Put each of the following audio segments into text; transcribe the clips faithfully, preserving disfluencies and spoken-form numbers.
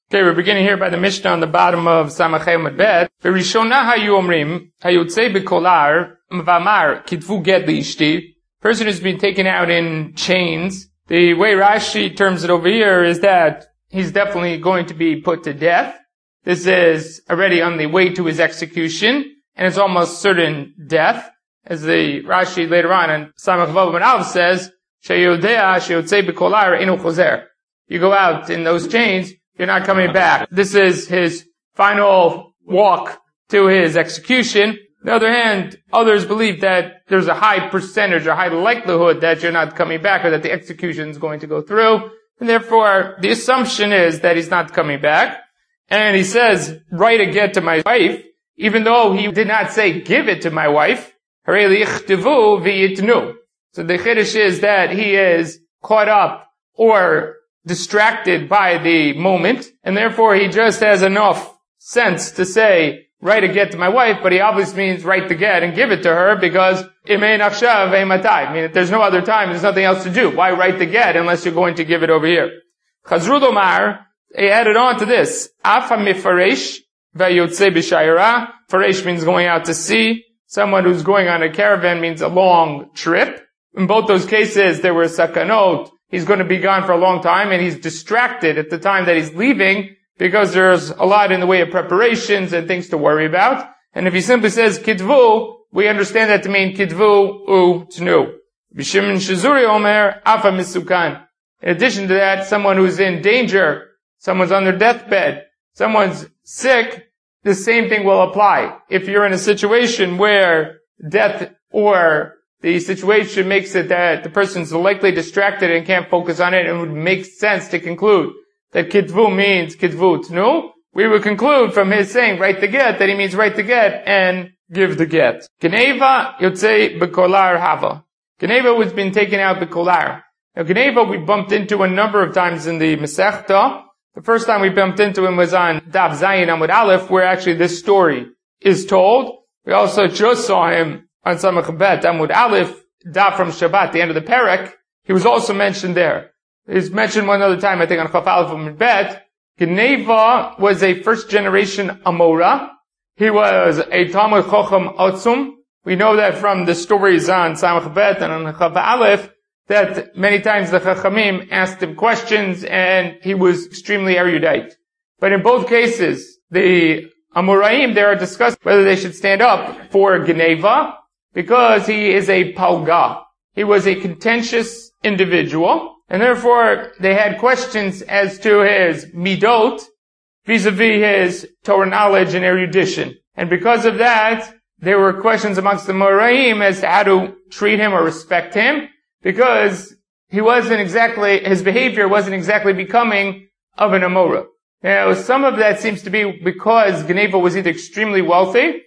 Okay, we're beginning here by the Mishnah on the bottom of Samach Hamad Bet. V'rishona hayu omrim, hayotzei b'kolar, v'amar, kitvu get li'ishti. Person who's been taken out in chains. The way Rashi terms it over here is that he's definitely going to be put to death. This is already on the way to his execution, and it's almost certain death. As the Rashi later on in Samach Vav Ben Aleph says, sheyodea sheyotzei b'kolar enu chozer. You go out in those chains, you're not coming back. This is his final walk to his execution. On the other hand, others believe that there's a high percentage or high likelihood that you're not coming back or that the execution is going to go through. And therefore, the assumption is that he's not coming back. And he says, write a get to my wife, even though he did not say give it to my wife. So the chiddush is that he is caught up or distracted by the moment, and therefore he just has enough sense to say, write a get to my wife, but he obviously means write the get and give it to her because imei nachshav eimatai. I mean, if there's no other time, there's nothing else to do. Why write the get unless you're going to give it over here? Chazru lomar, he added on to this, afa mifaresh vayotze b'shayra. Faresh means going out to sea. Someone who's going on a caravan means a long trip. In both those cases, there were sakanot. He's going to be gone for a long time, and he's distracted at the time that he's leaving because there's a lot in the way of preparations and things to worry about. And if he simply says kitvu, we understand that to mean kitvu u tnu. B'shimon shizuri omer afa misukan. In addition to that, someone who's in danger, someone's on their deathbed, someone's sick, the same thing will apply. If you're in a situation where death or the situation makes it that the person's likely distracted and can't focus on it, and it would make sense to conclude that kitvu means kitvu tnu, we would conclude from his saying write the get that he means write the get and give the get. Geneva yotzei b'kolar hava. Geneva was been taken out b'kolar. Now Geneva we bumped into a number of times in the Masechta. The first time we bumped into him was on Daf Zayin Amud Aleph, where actually this story is told. We also just saw him on Samach Bet, Amud Aleph, Daf from Shabbat, the end of the Perek. He was also mentioned there. He's mentioned one other time, I think, on Chaf Aleph Amud Bet. Geneva was a first generation Amora. He was a Talmud Chacham Otzum. We know that from the stories on Samach Bet and on Chaf Aleph, that many times the Chachamim asked him questions, and he was extremely erudite. But in both cases, the Amoraim there are discussed whether they should stand up for Geneva, because he is a palga. He was a contentious individual, and therefore they had questions as to his midot vis-a-vis his Torah knowledge and erudition. And because of that, there were questions amongst the Moraim as to how to treat him or respect him, because he wasn't exactly, his behavior wasn't exactly becoming of an Amora. Now, some of that seems to be because Geneva was either extremely wealthy,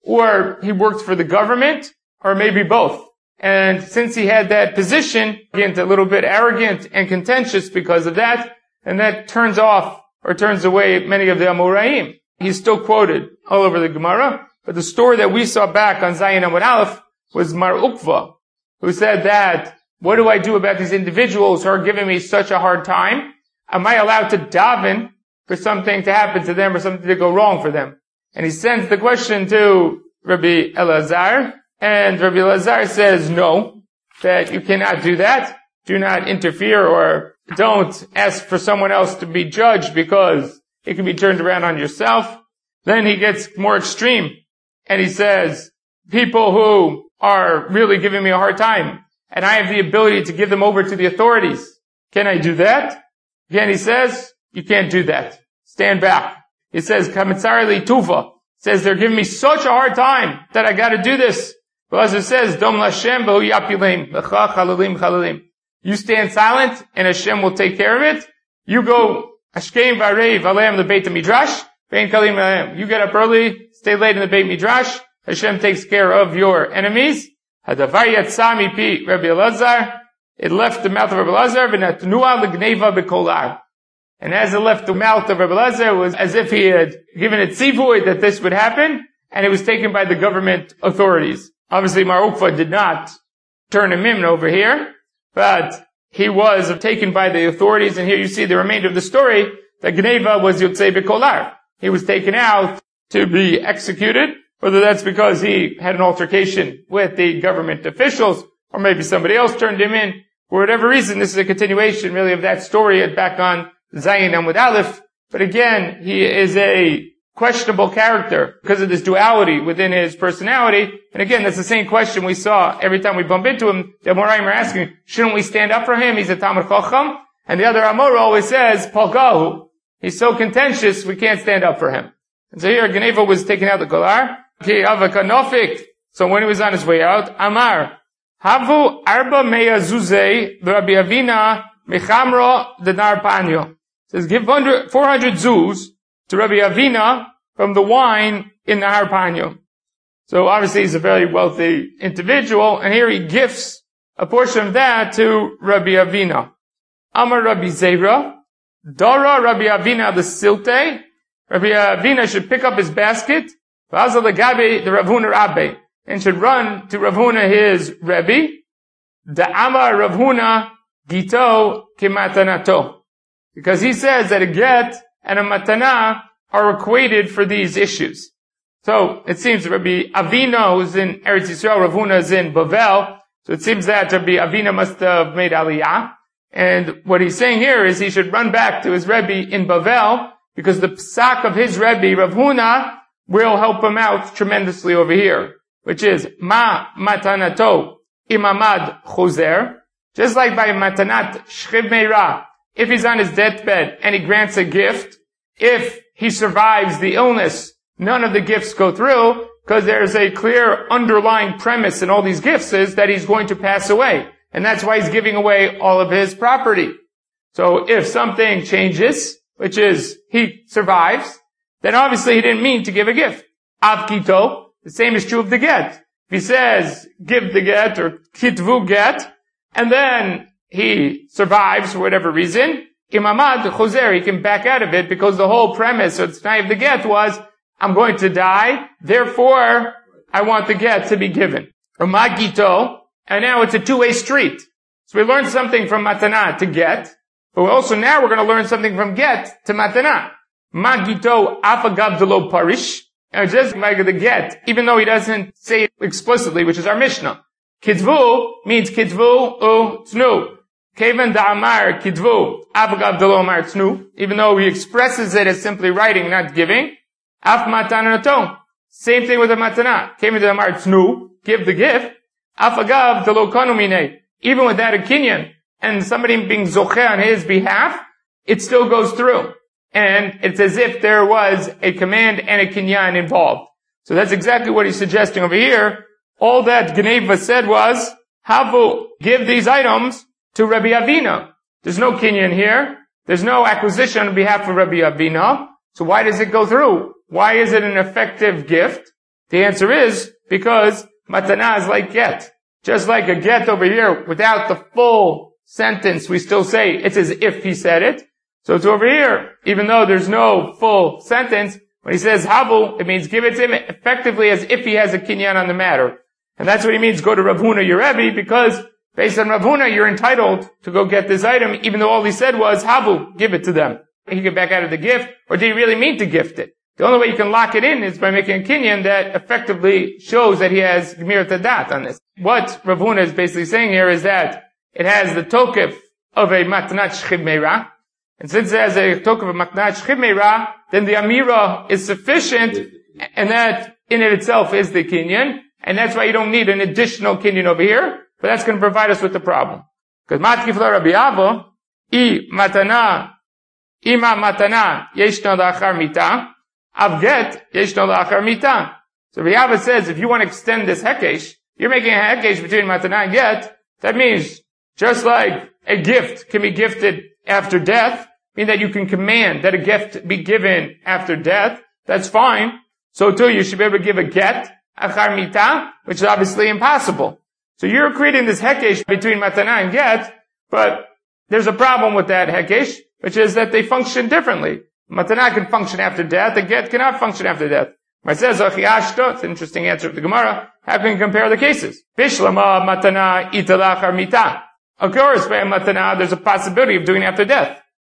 or he worked for the government, or maybe both. And since he had that position, again, a little bit arrogant and contentious because of that, and that turns off, or turns away many of the Amoraim. He's still quoted all over the Gemara, but the story that we saw back on Zayin Amud Aleph was Mar Ukva, who said that, what do I do about these individuals who are giving me such a hard time? Am I allowed to daven for something to happen to them or something to go wrong for them? And he sends the question to Rabbi Elazar, and Rabbi Elazar says no, that you cannot do that. Do not interfere, or don't ask for someone else to be judged because it can be turned around on yourself. Then he gets more extreme, and he says, people who are really giving me a hard time, and I have the ability to give them over to the authorities, can I do that? Again, he says, you can't do that. Stand back. He says, Kamitzari li tuva. Says, they're giving me such a hard time that I gotta do this. But as it says, Dom Lashem b'hu yapilim, b'cha chalalim chalalim. You stand silent, and Hashem will take care of it. You go, Ashkeim v'areiv aleim the Beit HaMidrash, vein kalim aleim. You get up early, stay late in the Beit Midrash, Hashem takes care of your enemies. Hadavar yatsa mipi Rabbi Elazar. It left the mouth of Rabbi Elazar, v'natnua l'gneva b'kolar. And as it left the mouth of Rabbi Elazar, it was as if he had given it tzivui that this would happen, and it was taken by the government authorities. Obviously, Mar Ukva did not turn him in over here, but he was taken by the authorities, and here you see the remainder of the story, that Gneva was Yotzei B'Kolar. He was taken out to be executed, whether that's because he had an altercation with the government officials, or maybe somebody else turned him in. For whatever reason, this is a continuation really of that story back on Zayin Amud Aleph. But again, he is a questionable character because of this duality within his personality. And again, that's the same question we saw every time we bump into him. The Amoraim are asking, shouldn't we stand up for him? He's a Talmid Chacham. And the other Amora always says, Palgahu. He's so contentious, we can't stand up for him. And so here, Gneva was taken out the Golar. So when he was on his way out, Amar, Havu arba meya zuzei Rabbi Avina mechamro denar panyo. Says, give four hundred zuz to Rabbi Avina from the wine in the Nahar Panyo. So obviously he's a very wealthy individual, and here he gifts a portion of that to Rabbi Avina. Amar Rabbi Zera, Dara Rabbi Avina the Silte. Rabbi Avina should pick up his basket, Vazal Gabe the Rav Huna Rabbe, and should run to Rav Huna his Rebbe. The Amar Rav Huna Gito Kimatanato. Because he says that a get and a matana are equated for these issues. So it seems Rabbi Avina, who's in Eretz Yisrael, Rav Huna is in Bavel. So it seems that Rabbi Avina must have made Aliyah. And what he's saying here is he should run back to his Rebbe in Bavel, because the psak of his Rebbe, Rav Huna, will help him out tremendously over here, which is Ma Matanato Imamad Choser. Just like by Matanat Shchiv Meira, if he's on his deathbed and he grants a gift, if he survives the illness, none of the gifts go through, because there's a clear underlying premise in all these gifts is that he's going to pass away. And that's why he's giving away all of his property. So if something changes, which is he survives, then obviously he didn't mean to give a gift. Av kito, the same is true of the get. If he says, give the get, or kitvu get, and then he survives for whatever reason, imamad choser, he can back out of it, because the whole premise or the t'nai of the get was, I'm going to die, therefore I want the get to be given. Or magito, and now it's a two-way street. So we learned something from matana to get, but also now we're going to learn something from get to matana. Magito afagav delo parish, and just like the get, even though he doesn't say it explicitly, which is our Mishnah. Kitvu means kitvu u tnu. Kevan da'amar kitvu afagav delo amar tnu, even though he expresses it as simply writing, not giving. Af matanato, same thing with the matana. Kevan da'amar tnu, give the gift. Afagav delo kanu mine, even without a kinyan, and somebody being zocheh on his behalf, it still goes through. And it's as if there was a command and a kinyan involved. So that's exactly what he's suggesting over here. All that Gneva said was, Havu, give these items to Rabbi Avina. There's no kinyan here. There's no acquisition on behalf of Rabbi Avina. So why does it go through? Why is it an effective gift? The answer is, because matana is like get. Just like a get over here, without the full sentence, we still say it's as if he said it. So it's over here, even though there's no full sentence, when he says havu, it means give it to him effectively as if he has a kinyan on the matter. And that's what he means, go to Rav Huna your Rebbe, because based on Rav Huna, you're entitled to go get this item, even though all he said was havu, give it to them. He could back out of the gift, or did he really mean to gift it? The only way you can lock it in is by making a kinyan that effectively shows that he has Gemirat Hadat on this. What Rav Huna is basically saying here is that it has the tokef of a matnat shchiv meira, and since it has a tokef of matnat shchiv meira, then the amira is sufficient, and that in it itself is the kinyan, and that's why you don't need an additional kinyan over here, but that's going to provide us with the problem. Because matkif la Rabbi Avo, I matana, ima matana, yeshna la'achar mita, Avget, yeshno la'achar mita. So Rabbi says, if you want to extend this hekesh, you're making a hekesh between matana and get. That means, just like a gift can be gifted after death, meaning that you can command that a gift be given after death, that's fine. So too, you should be able to give a get, achar mita, which is obviously impossible. So you're creating this hekesh between matana and get, but there's a problem with that hekesh, which is that they function differently. Matana can function after death, the get cannot function after death. It says, it's an interesting answer of the Gemara. How can you compare the cases? Bishlama matana italachar mita. Of course, by matana, there's a possibility of doing it after death.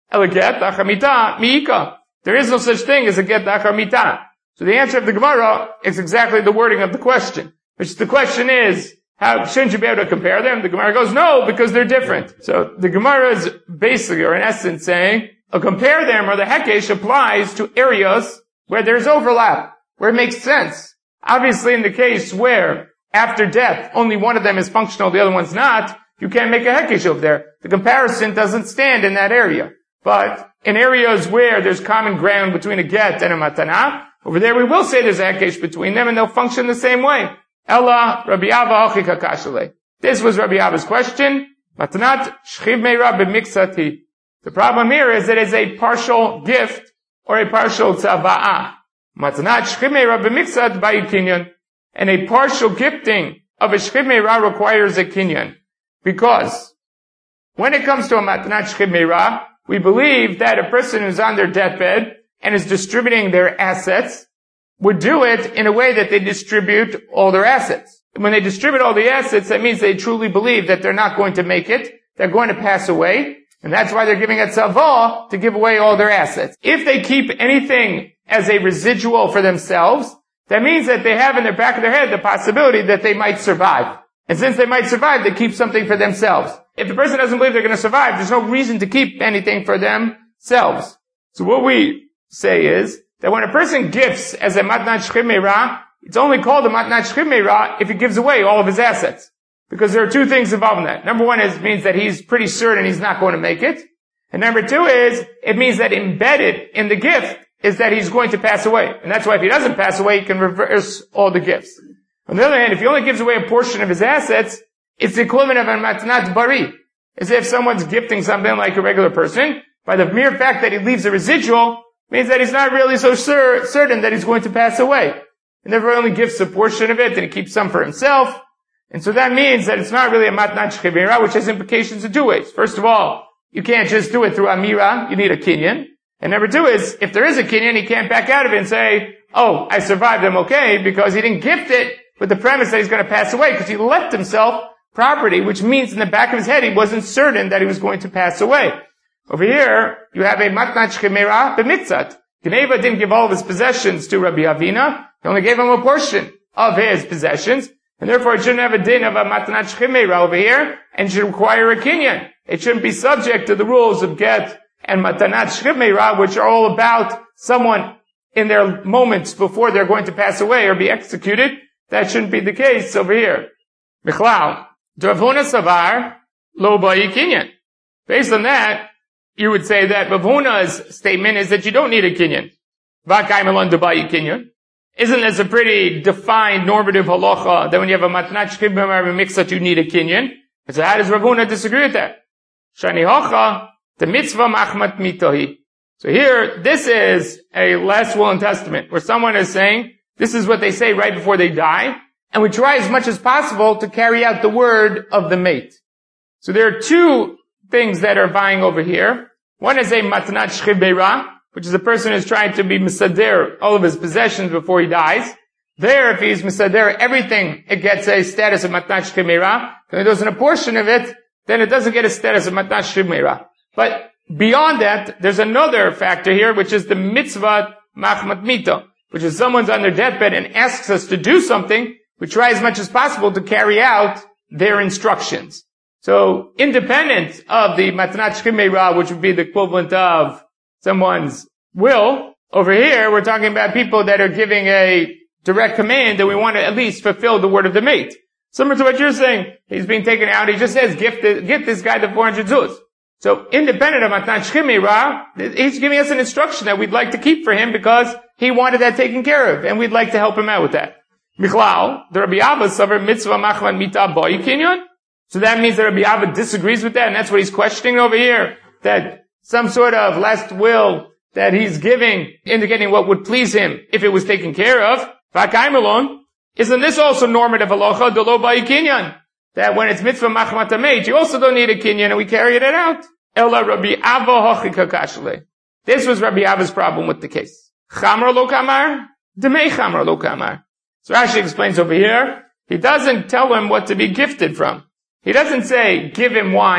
Ela get achar mita miika. There is no such thing as a get achar mita. So the answer of the Gemara is exactly the wording of the question. Which the question is, how shouldn't you be able to compare them? The Gemara goes, no, because they're different. So the Gemara is basically, or in essence, saying, a compare them or the hekesh applies to areas where there's overlap, where it makes sense. Obviously, in the case where after death only one of them is functional, the other one's not, you can't make a hekesh over there. The comparison doesn't stand in that area. But in areas where there's common ground between a get and a matana, over there we will say there's a hekesh between them and they'll function the same way. Ella, Rabbi Abba, Hachika Kashale. This was Rabbi Abba's question. Matanat shchiv meira b'miksati. The problem here is that it's a partial gift or a partial tzava'ah. Matanat shchiv meira b'miksat by kinyan. And a partial gifting of a shchiv meira requires a kinyan. Because when it comes to a matanat shchiv meira, we believe that a person who's on their deathbed and is distributing their assets would do it in a way that they distribute all their assets. When they distribute all the assets, that means they truly believe that they're not going to make it, they're going to pass away, and that's why they're giving a tzavah to give away all their assets. If they keep anything as a residual for themselves, that means that they have in the back of their head the possibility that they might survive. And since they might survive, they keep something for themselves. If the person doesn't believe they're going to survive, there's no reason to keep anything for themselves. So what we say is that when a person gifts as a matnat shchiv meira, it's only called a matnat shchiv meira if he gives away all of his assets. Because there are two things involved in that. Number one is, means that he's pretty certain he's not going to make it. And number two is, it means that embedded in the gift is that he's going to pass away. And that's why if he doesn't pass away, he can reverse all the gifts. On the other hand, if he only gives away a portion of his assets, it's the equivalent of a matnat bari. As if someone's gifting something like a regular person, by the mere fact that he leaves a residual, means that he's not really so cer- certain that he's going to pass away. He never only gives a portion of it, and he keeps some for himself. And so that means that it's not really a matnat shchiv meira, which has implications in two ways. First of all, you can't just do it through amira, you need a kinyan. And number two is, if there is a kinyan, he can't back out of it and say, oh, I survived, I'm okay, because he didn't gift it with the premise that he's going to pass away, because he left himself property, which means in the back of his head he wasn't certain that he was going to pass away. Over here, you have a matnat shchiv meira b'mitzat. Geneva didn't give all of his possessions to Rabbi Avina. He only gave him a portion of his possessions. And therefore it shouldn't have a din of a matnat shchiv meira over here, and should require a kinyan. It shouldn't be subject to the rules of get and matanat shchiv meira, which are all about someone in their moments before they're going to pass away or be executed. That shouldn't be the case over here. Michlal, Rav Huna savar lo ba'i kinyan. Based on that, you would say that Rav Huna's statement is that you don't need a kinyan. V'kayim alon deba'i kinyan. Isn't this a pretty defined normative halacha that when you have a matnat shchiv meira b'miksat you need a kinyan? And so how does Rav Huna disagree with that? Shani hocha, the mitzvah machmat mitahi. So here, this is a last will and testament, where someone is saying, this is what they say right before they die, and we try as much as possible to carry out the word of the mate. So there are two things that are vying over here. One is a matnat shchiv meira, which is a person who's trying to be misader all of his possessions before he dies. There, if he's misader everything, it gets a status of matnat shchiv meira. If there's a portion of it, then it doesn't get a status of matnat shchiv meira. But beyond that, there's another factor here, which is the mitzvah machmat mita, which is someone's on their deathbed and asks us to do something. We try as much as possible to carry out their instructions. So, independent of the matnat shchiv meira, which would be the equivalent of someone's will, over here we're talking about people that are giving a direct command that we want to at least fulfill the word of the mate. Similar to what you're saying, he's being taken out, he just says, gift, the, gift this guy the four hundred zuz. So, independent of matnat shchiv meira, he's giving us an instruction that we'd like to keep for him because he wanted that taken care of, and we'd like to help him out with that. Michlal, the Rabbi Abba savar mitzvah machmat mita ba'i kinyan. So that means that Rabbi Abba disagrees with that, and that's what he's questioning over here, that some sort of last will that he's giving, indicating what would please him if it was taken care of. V'akayim alon, isn't this also normative halacha, the lo ba'i kinyan? That when it's mitzvah machmat hameit, you also don't need a kinyan, and we carried it out. Ella Rabbi Abba hochika kashle. This was Rabbi Abba's problem with the case. Chamra lo kamar, demei chamra lo kamar. So Rashi explains over here, he doesn't tell him what to be gifted from. He doesn't say, give him wine.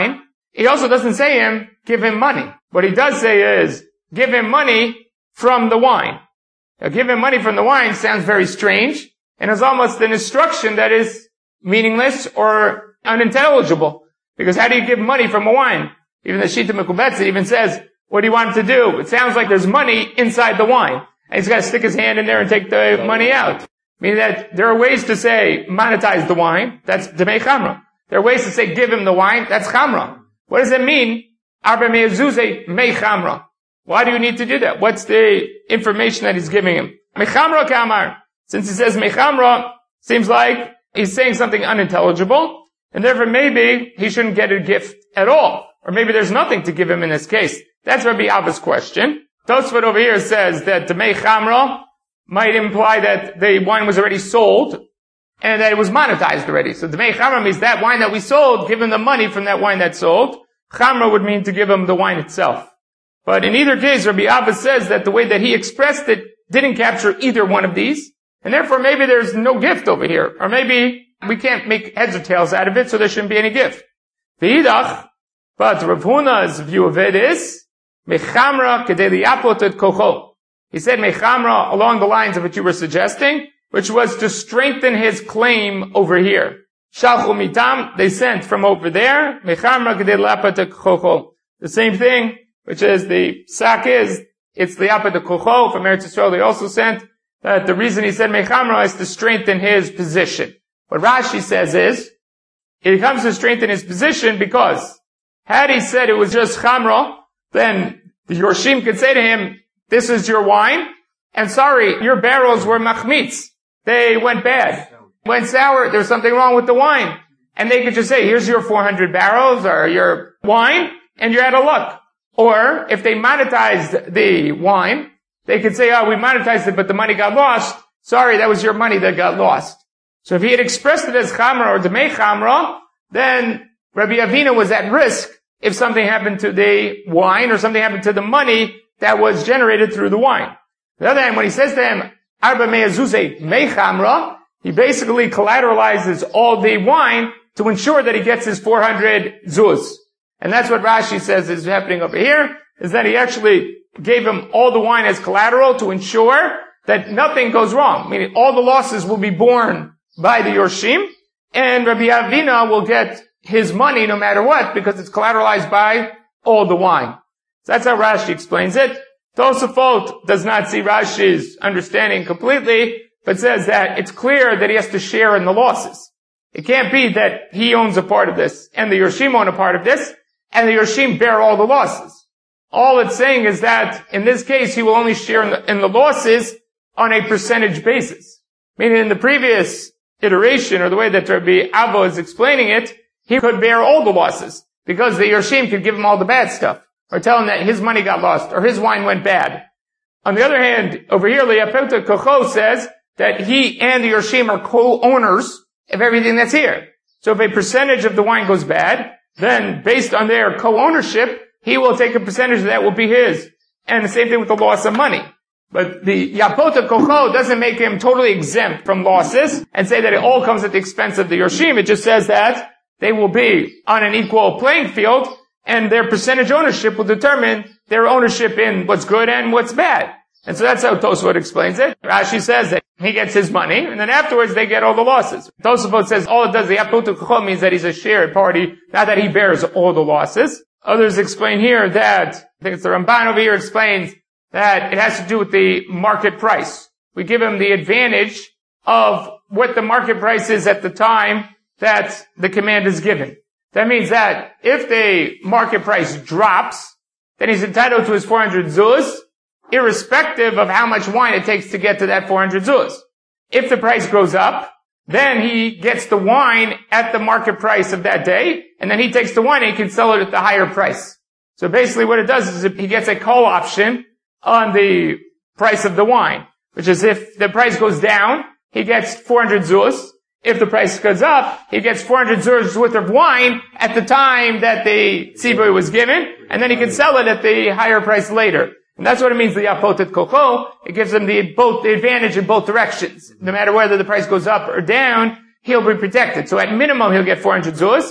he also doesn't say him, give him money. What he does say is, give him money from the wine. Now, give him money from the wine sounds very strange, and is almost an instruction that is meaningless or unintelligible. Because how do you give money from a wine? Even the Shita Mekubetz even says, what do you want him to do? It sounds like there's money inside the wine. And he's got to stick his hand in there and take the money out. Meaning that there are ways to say, monetize the wine. That's Demei Chamra. There are ways to say, give him the wine. That's Chamra. What does it mean? Arba me'ezuzei mei Chamra. Why do you need to do that? What's the information that he's giving him? Mechamra kamar. Since he says mechamra, seems like he's saying something unintelligible, and therefore maybe he shouldn't get a gift at all. Or maybe there's nothing to give him in this case. That's Rabbi Abba's question. Tosfot over here says that the mechamra might imply that the wine was already sold, and that it was monetized already. So the mechamra means that wine that we sold, give him the money from that wine that sold. Chamra would mean to give him the wine itself. But in either case, Rabbi Abba says that the way that he expressed it didn't capture either one of these, and therefore maybe there's no gift over here, or maybe we can't make heads or tails out of it, so there shouldn't be any gift. V'idach, but Rav Huna's view of it is, mechamra kedei liyapot et kocho. He said mechamra along the lines of what you were suggesting, which was to strengthen his claim over here. Shalchu mitam, they sent from over there, mechamra kedei liyapot et kocho. The same thing, which is the sack is, it's the Yapa de Kocho from Eretz Yisrael. They also sent that the reason he said Mechamra is to strengthen his position. What Rashi says is, it comes to strengthen his position because had he said it was just Chamra, then the Yorshim could say to him, this is your wine, and sorry, your barrels were machmitz. They went bad, went sour, there was something wrong with the wine. And they could just say, here's your four hundred barrels or your wine, and you're out of luck. Or, if they monetized the wine, they could say, oh, we monetized it, but the money got lost. Sorry, that was your money that got lost. So if he had expressed it as Chamra or Demei Chamra, then Rabbi Avina was at risk if something happened to the wine or something happened to the money that was generated through the wine. On the other hand, when he says to him, Arba me'ezuzei mei Chamra, he basically collateralizes all the wine to ensure that he gets his four hundred zuz. And that's what Rashi says is happening over here, is that he actually gave him all the wine as collateral to ensure that nothing goes wrong. Meaning all the losses will be borne by the Yorshim, and Rabbi Avina will get his money no matter what, because it's collateralized by all the wine. So that's how Rashi explains it. Tosafot does not see Rashi's understanding completely, but says that it's clear that he has to share in the losses. It can't be that he owns a part of this, and the Yorshim own a part of this, and the Yorshim bear all the losses. All it's saying is that, in this case, he will only share in the, in the losses on a percentage basis. Meaning in the previous iteration, or the way that Rabbi Abba is explaining it, he could bear all the losses, because the Yorshim could give him all the bad stuff, or tell him that his money got lost, or his wine went bad. On the other hand, over here, Liyapot Kocho says that he and the Yorshim are co-owners of everything that's here. So if a percentage of the wine goes bad, then based on their co-ownership, he will take a percentage of that will be his. And the same thing with the loss of money. But the Yapota Kocho doesn't make him totally exempt from losses and say that it all comes at the expense of the Yorshim. It just says that they will be on an equal playing field, and their percentage ownership will determine their ownership in what's good and what's bad. And so that's how Tosafot explains it. Rashi says that he gets his money, and then afterwards they get all the losses. Tosafot says all it does, the Yapota Kocho, means that he's a shared party, not that he bears all the losses. Others explain here that, I think it's the Ramban over here explains that it has to do with the market price. We give him the advantage of what the market price is at the time that the command is given. That means that if the market price drops, then he's entitled to his four hundred zuz, irrespective of how much wine it takes to get to that four hundred zuz. If the price goes up, then he gets the wine at the market price of that day, and then he takes the wine and he can sell it at the higher price. So basically what it does is he gets a call option on the price of the wine, which is if the price goes down, he gets four hundred zuz. If the price goes up, he gets four hundred zuz worth of wine at the time that the tzibur was given, and then he can sell it at the higher price later. And that's what it means, the Yapotet Kocho. It gives him the both the advantage in both directions. No matter whether the price goes up or down, he'll be protected. So at minimum, he'll get four hundred zuz,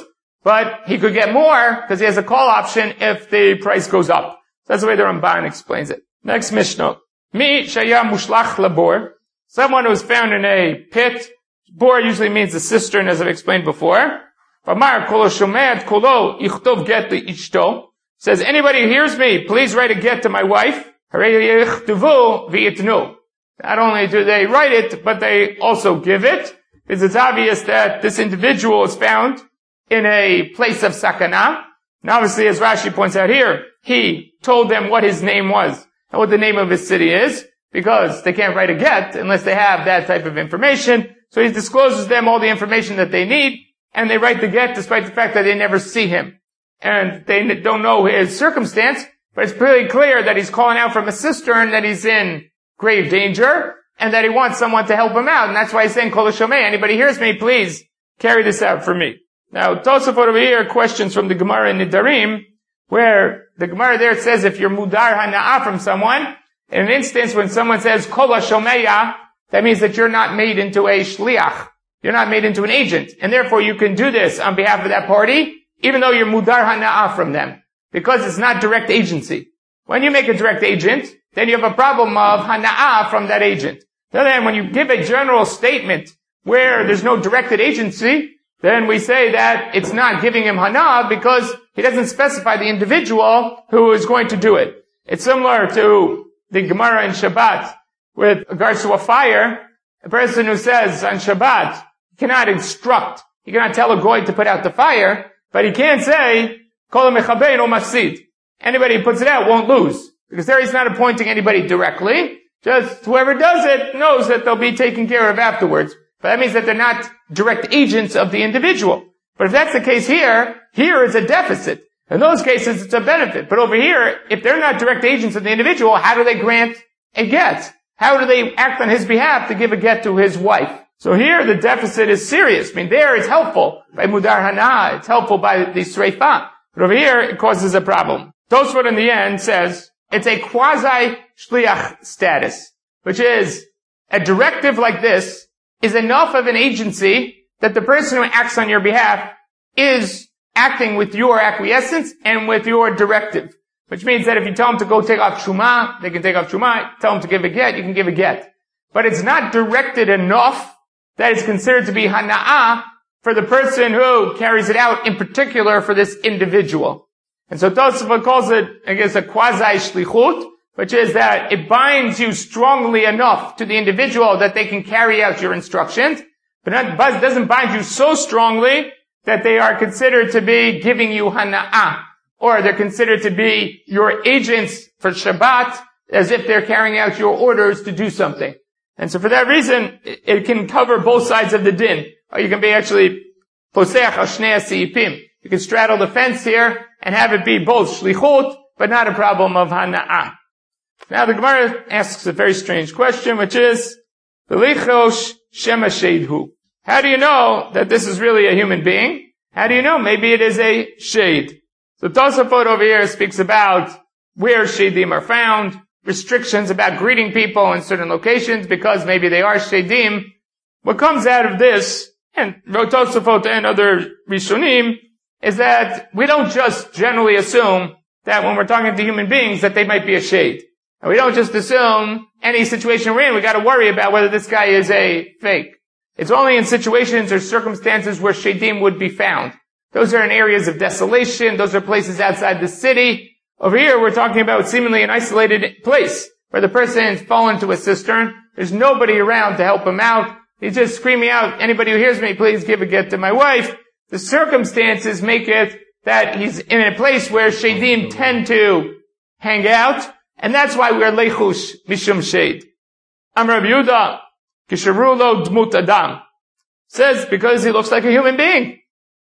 but he could get more because he has a call option if the price goes up. That's the way the Ramban explains it. Next Mishnah. Mi shaya mushlach labor. Someone who was found in a pit. Bor usually means a cistern, as I've explained before. V'amar kol shomeat kolo yichtov get ishto. Says, anybody who hears me, please write a get to my wife. Harei yichtuvu v'yitnu. Not only do they write it, but they also give it. Because it's obvious that this individual is found in a place of sakana. And obviously, as Rashi points out here, he told them what his name was and what the name of his city is, because they can't write a get unless they have that type of information. So he discloses them all the information that they need, and they write the get despite the fact that they never see him. And they don't know his circumstance, but it's pretty clear that he's calling out from a cistern, that he's in grave danger, and that he wants someone to help him out. And that's why he's saying, Kol Shomei, anybody hears me, please carry this out for me. Now, Tosafot over here questions from the Gemara in Nidarim, where the Gemara there says if you're mudar hana'ah from someone, in an instance when someone says Kol Shomeya, that means that you're not made into a shliach. You're not made into an agent. And therefore you can do this on behalf of that party, even though you're mudar hana'ah from them. Because it's not direct agency. When you make a direct agent, then you have a problem of hana'ah from that agent. Then when you give a general statement where there's no directed agency, then we say that it's not giving him hana'ah because he doesn't specify the individual who is going to do it. It's similar to the Gemara in Shabbat with regards to a fire. A person who says on Shabbat, he cannot instruct, he cannot tell a goy to put out the fire, but he can say, Kol mechabein o masid. Anybody who puts it out won't lose. Because there he's not appointing anybody directly. Just whoever does it knows that they'll be taken care of afterwards. But that means that they're not direct agents of the individual. But if that's the case here, here is a deficit. In those cases, it's a benefit. But over here, if they're not direct agents of the individual, how do they grant a get? How do they act on his behalf to give a get to his wife? So here, the deficit is serious. I mean, there it's helpful by mudar hana. It's helpful by the sreifa. But over here, it causes a problem. Tosfot in the end says, it's a quasi-shliach status, which is a directive like this is enough of an agency that the person who acts on your behalf is acting with your acquiescence and with your directive. Which means that if you tell them to go take off Shuma, they can take off Shuma. Tell them to give a get, you can give a get. But it's not directed enough that it's considered to be hana'ah for the person who carries it out, in particular for this individual. And so Tosafot calls it, I guess, a quasi-shlichut, which is that it binds you strongly enough to the individual that they can carry out your instructions, but it doesn't bind you so strongly that they are considered to be giving you hana'ah, or they're considered to be your agents for Shabbat, as if they're carrying out your orders to do something. And so for that reason, it can cover both sides of the din. Or you can be actually poseach al shnei hasiipim. You can straddle the fence here and have it be both shlichut, but not a problem of hana'ah. Now the Gemara asks a very strange question, which is, V'lichosh shema sheidhu. How do you know that this is really a human being? How do you know? Maybe it is a shade. So Tosafot over here speaks about where shadim are found, restrictions about greeting people in certain locations because maybe they are shadim. What comes out of this, and Tosafot and other Rishonim, is that we don't just generally assume that when we're talking to human beings that they might be a shade. And we don't just assume any situation we're in, we gotta worry about whether this guy is a fake. It's only in situations or circumstances where shadim would be found. Those are in areas of desolation, those are places outside the city. Over here we're talking about seemingly an isolated place where the person's fallen into a cistern. There's nobody around to help him out. He's just screaming out, anybody who hears me, please give a get to my wife. The circumstances make it that he's in a place where shadim tend to hang out, and that's why we're leichush mishum shade. Amar Rabbi Yehuda, kisharulo dmut adam, says because he looks like a human being.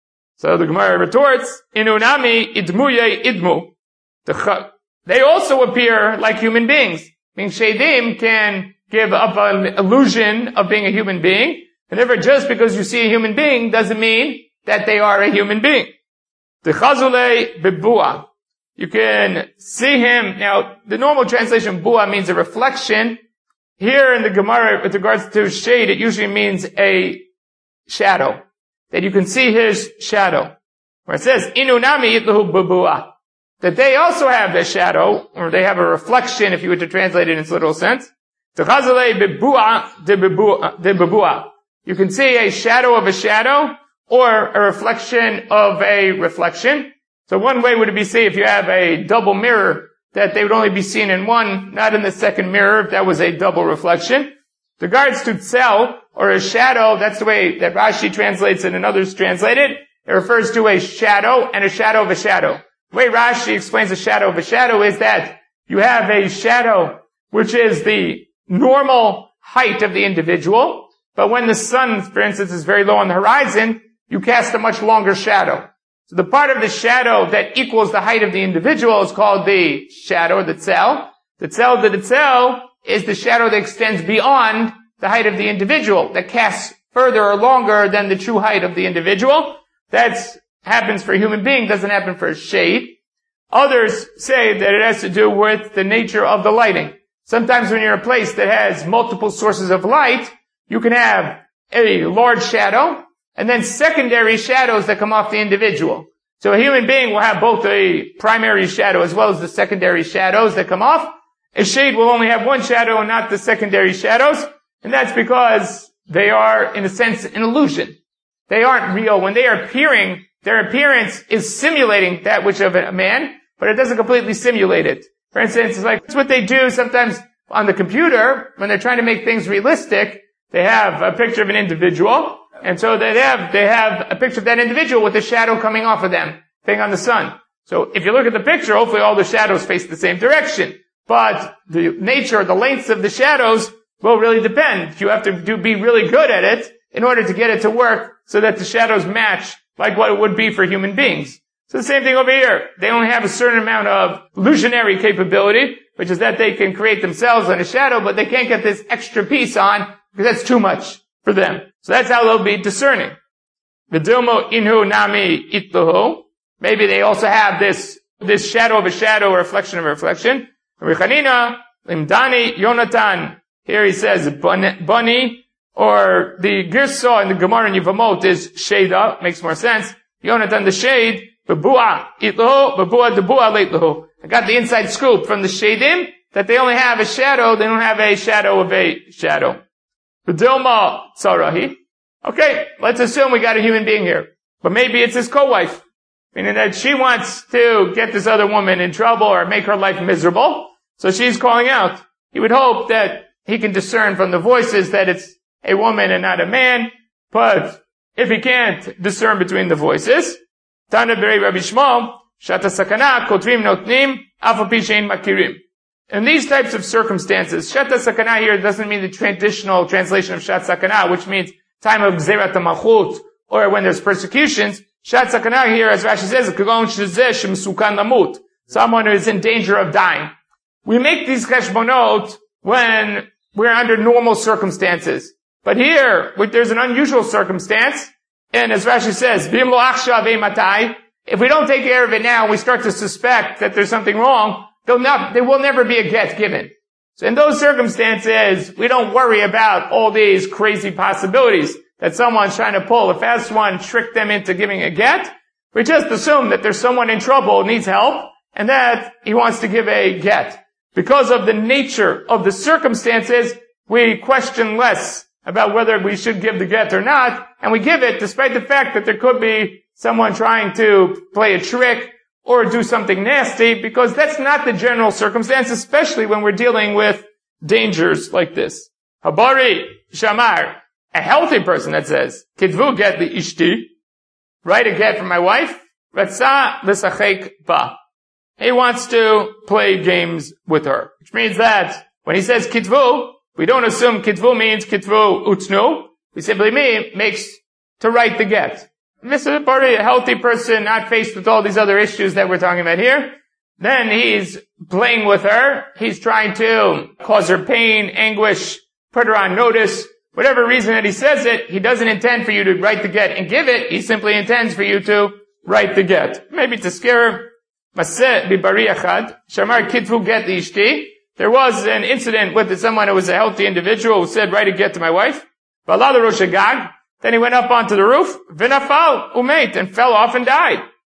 So the Gemara retorts, inunami idmuye idmu. They also appear like human beings. I mean, shadim can give up an illusion of being a human being, and therefore just because you see a human being doesn't mean that they are a human being. The chazule bebua. You can see him. Now, the normal translation, bua, means a reflection. Here in the Gemara, with regards to shade, it usually means a shadow. That you can see his shadow. where it says, Inunami itlahu bubua, that they also have a shadow, or they have a reflection, if you were to translate it in its literal sense. You can see a shadow of a shadow, or a reflection of a reflection. So one way would be see if you have a double mirror, that they would only be seen in one, not in the second mirror, if that was a double reflection. The regards to tzel, or a shadow, that's the way that Rashi translates it and others translate it. It refers to a shadow and a shadow of a shadow. The way Rashi explains a shadow of a shadow is that you have a shadow which is the normal height of the individual, but when the sun, for instance, is very low on the horizon, you cast a much longer shadow. So the part of the shadow that equals the height of the individual is called the shadow, the tzel. The tzel, the tzel, is the shadow that extends beyond the height of the individual, that casts further or longer than the true height of the individual. That happens for a human being, doesn't happen for a shade. Others say that it has to do with the nature of the lighting. Sometimes when you're in a place that has multiple sources of light, you can have a large shadow, and then secondary shadows that come off the individual. So a human being will have both a primary shadow as well as the secondary shadows that come off. A shade will only have one shadow and not the secondary shadows, and that's because they are, in a sense, an illusion. They aren't real. When they are appearing, their appearance is simulating that which of a man, but it doesn't completely simulate it. For instance, it's like, it's what they do sometimes on the computer, when they're trying to make things realistic. They have a picture of an individual, and so they have, they have a picture of that individual with a shadow coming off of them, thing on the sun. So if you look at the picture, hopefully all the shadows face the same direction. But the nature, the lengths of the shadows will really depend. You have to do, be really good at it in order to get it to work so that the shadows match like what it would be for human beings. So the same thing over here. They only have a certain amount of illusionary capability, which is that they can create themselves on a shadow, but they can't get this extra piece on because that's too much for them. So that's how they'll be discerning. Vidilmo inhu nami itluhu. Maybe they also have this, this shadow of a shadow, or reflection of a reflection. Rechanina, Limdani, Yonatan. Here he says bunny, or the Girsa in the Gemara in Yevamot is Sheda, makes more sense. Yonatan the shade, Babua itluhu, Babua debua leitluhu. I got the inside scoop from the Shadim that they only have a shadow, they don't have a shadow of a shadow. Vidilma tzarahi. Okay, let's assume we got a human being here. But maybe it's his co-wife. Meaning that she wants to get this other woman in trouble or make her life miserable. So she's calling out. He would hope that he can discern from the voices that it's a woman and not a man. But if he can't discern between the voices, Tana B'rei Rabbi Shmuel, Shata Sakana, Kotrim Notnim, Afa Pi Shein Makirim. In these types of circumstances, Shata Sakana here doesn't mean the traditional translation of Shat Sakana, which means time of Gzerat HaMalchut, or when there's persecutions. Shat Sakana here, as Rashi says, Kagon Shezeh Shemsukan Lamut, someone who is in danger of dying. We make these cheshbonot when we're under normal circumstances. But here, there's an unusual circumstance, and as Rashi says, Bim lo achshav matai, if we don't take care of it now, we start to suspect that there's something wrong, There'll not, there will never be a get given. So in those circumstances, we don't worry about all these crazy possibilities that someone's trying to pull a fast one, trick them into giving a get. We just assume that there's someone in trouble, needs help, and that he wants to give a get. Because of the nature of the circumstances, we question less about whether we should give the get or not, and we give it despite the fact that there could be someone trying to play a trick or do something nasty, because that's not the general circumstance, especially when we're dealing with dangers like this. Habari Shamar, a healthy person that says, Kidvu get the ishti, write a get for my wife, Ratza l'sachek ba. He wants to play games with her. Which means that when he says Kidvu, we don't assume Kidvu means Kidvu utnu. We simply mean makes to write the get. This is a healthy person, not faced with all these other issues that we're talking about here. Then he's playing with her. He's trying to cause her pain, anguish, put her on notice. Whatever reason that he says it, he doesn't intend for you to write the get and give it. He simply intends for you to write the get. Maybe to scare her. Maseh bibari achad, shamar kitvu get ishti. There was an incident with someone who was a healthy individual who said, write a get to my wife. Balad rosh hagag. Then he went up onto the roof, vinafal umeit, and fell off and died.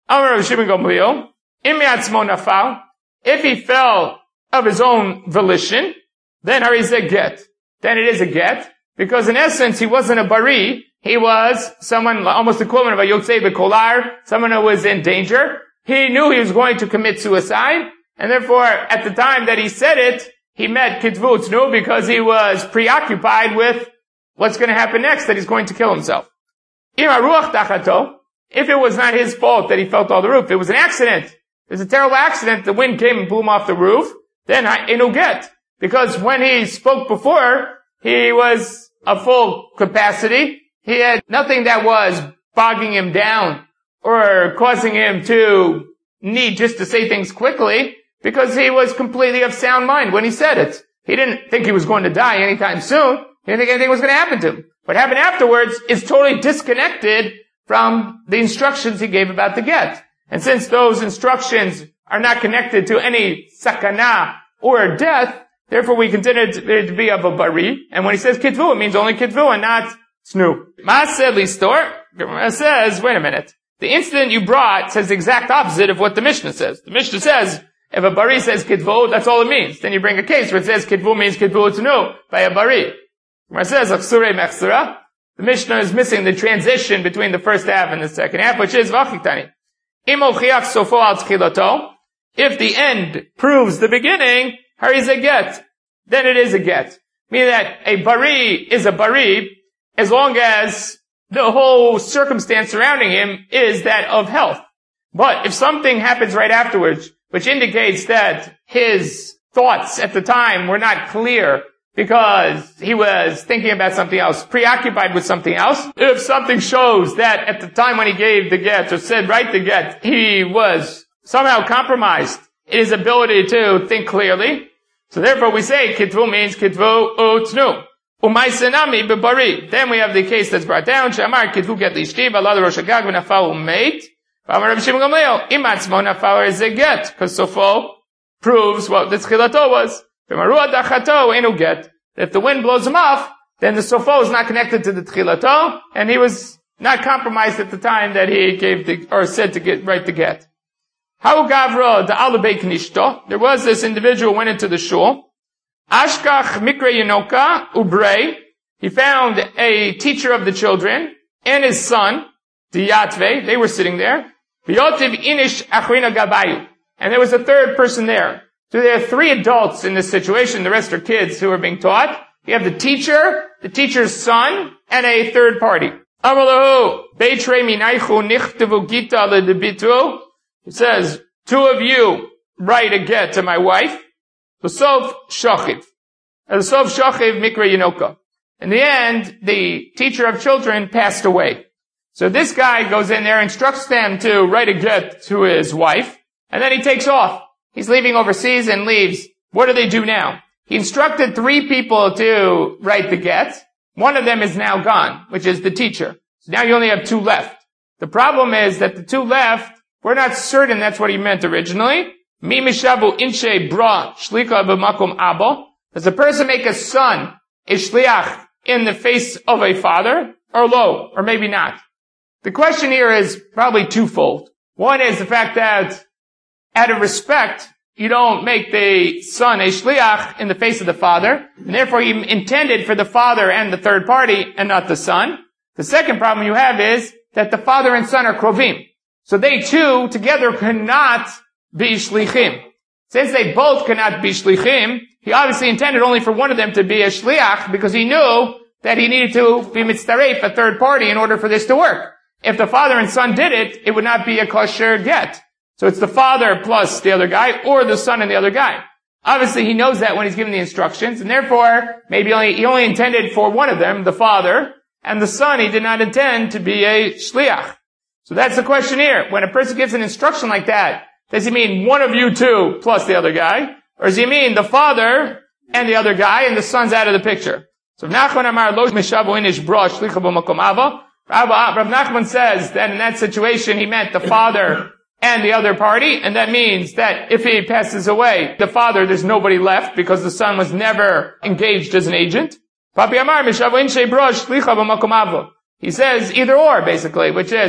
Amar Rav Shimon Gamliel, im yatzmo nafal, if he fell of his own volition, then harizeh get. Then it is a get, because in essence he wasn't a bari, he was someone almost equivalent of a yotzei b'kolar, someone who was in danger. He knew he was going to commit suicide, and therefore at the time that he said it, he met kitvu tznu because he was preoccupied with what's going to happen next, that he's going to kill himself. Im haruach tachato, if it was not his fault that he fell off the roof, it was an accident. It was a terrible accident, the wind came and blew him off the roof, then inu get. Because when he spoke before, he was a full capacity. He had nothing that was bogging him down or causing him to need just to say things quickly, because he was completely of sound mind when he said it. He didn't think he was going to die anytime soon. He didn't think anything was going to happen to him. What happened afterwards is totally disconnected from the instructions he gave about the get. And since those instructions are not connected to any sakana or death, therefore we consider it to be of a bari. And when he says kitvu, it means only kitvu and not snu. Maaseh listor, Gemara says, wait a minute. The incident you brought says the exact opposite of what the Mishnah says. The Mishnah says, if a bari says kitvu, that's all it means. Then you bring a case where it says kitvu means kitvu tznu by a bari. Gemara says, achsure mechsura. The Mishnah is missing the transition between the first half and the second half, which is v'achitani. Imo chiach sofo al tchilato. If the end proves the beginning, harizeh get. Then it is a get. Meaning that a bari is a bari as long as the whole circumstance surrounding him is that of health. But if something happens right afterwards, which indicates that his thoughts at the time were not clear because he was thinking about something else, preoccupied with something else, if something shows that at the time when he gave the get or said write the get, he was somehow compromised in his ability to think clearly, so therefore we say kitvu means kitvu u'tznu. U'maisenami bebari. Then we have the case that's brought down. Shamar kitvu get lishti v'alad rosh hagag v'nafal u'meit. V'amar Rav Shimon Gamliel imatzmo nafal is a get, because sofo proves what the tchilato was. V'marua dachato enu get. If the wind blows him off, then the sofo is not connected to the tchilato, and he was not compromised at the time that he gave the or said to get write the get. How gavra the alubei knishto. There was this individual who went into the shul. Ashkach mikra yinoka ubrei. He found a teacher of the children and his son, Diyatve. They were sitting there. V'yotiv inish achrina gabayu. And there was a third person there. So there are three adults in this situation. The rest are kids who are being taught. You have the teacher, the teacher's son, and a third party. Amalahu beitrei minaychu nichtavu gita ledebitu. It says, two of you write a get to my wife. The Sof Shachiv. And the Sof Shachiv Mikra Yinoka. In the end, the teacher of children passed away. So this guy goes in there, instructs them to write a get to his wife, and then he takes off. He's leaving overseas and leaves. What do they do now? He instructed three people to write the get. One of them is now gone, which is the teacher. So now you only have two left. The problem is that the two left, we're not certain that's what he meant originally. Mi mishavu inche bra shlicha b'makom abo. Does a person make a son a shliach in the face of a father, or lo, or maybe not? The question here is probably twofold. One is the fact that, out of respect, you don't make the son a shliach in the face of the father, and therefore he intended for the father and the third party, and not the son. The second problem you have is that the father and son are krovim. So they too, together, cannot be shlichim. Since they both cannot be shlichim, he obviously intended only for one of them to be a shliach, because he knew that he needed to be mitzaref, a third party, in order for this to work. If the father and son did it, it would not be a kosher get. So it's the father plus the other guy, or the son and the other guy. Obviously he knows that when he's given the instructions, and therefore, maybe only, he only intended for one of them, the father, and the son he did not intend to be a shliach. So that's the question here. When a person gives an instruction like that, does he mean one of you two plus the other guy? Or does he mean the father and the other guy and the son's out of the picture? So Nachman Amar Lo Mishavu Inish Bra Shlicha B'Makom Ava. Rav Nachman says that in that situation he meant the father and the other party, and that means that if he passes away, the father, there's nobody left because the son was never engaged as an agent. Papi Amar Mishavu Inish Bra Shlicha B'Makom Ava. He says either or, basically, which is,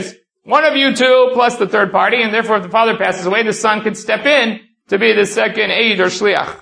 one of you two plus the third party, and therefore if the father passes away, the son can step in to be the second aid or shliach.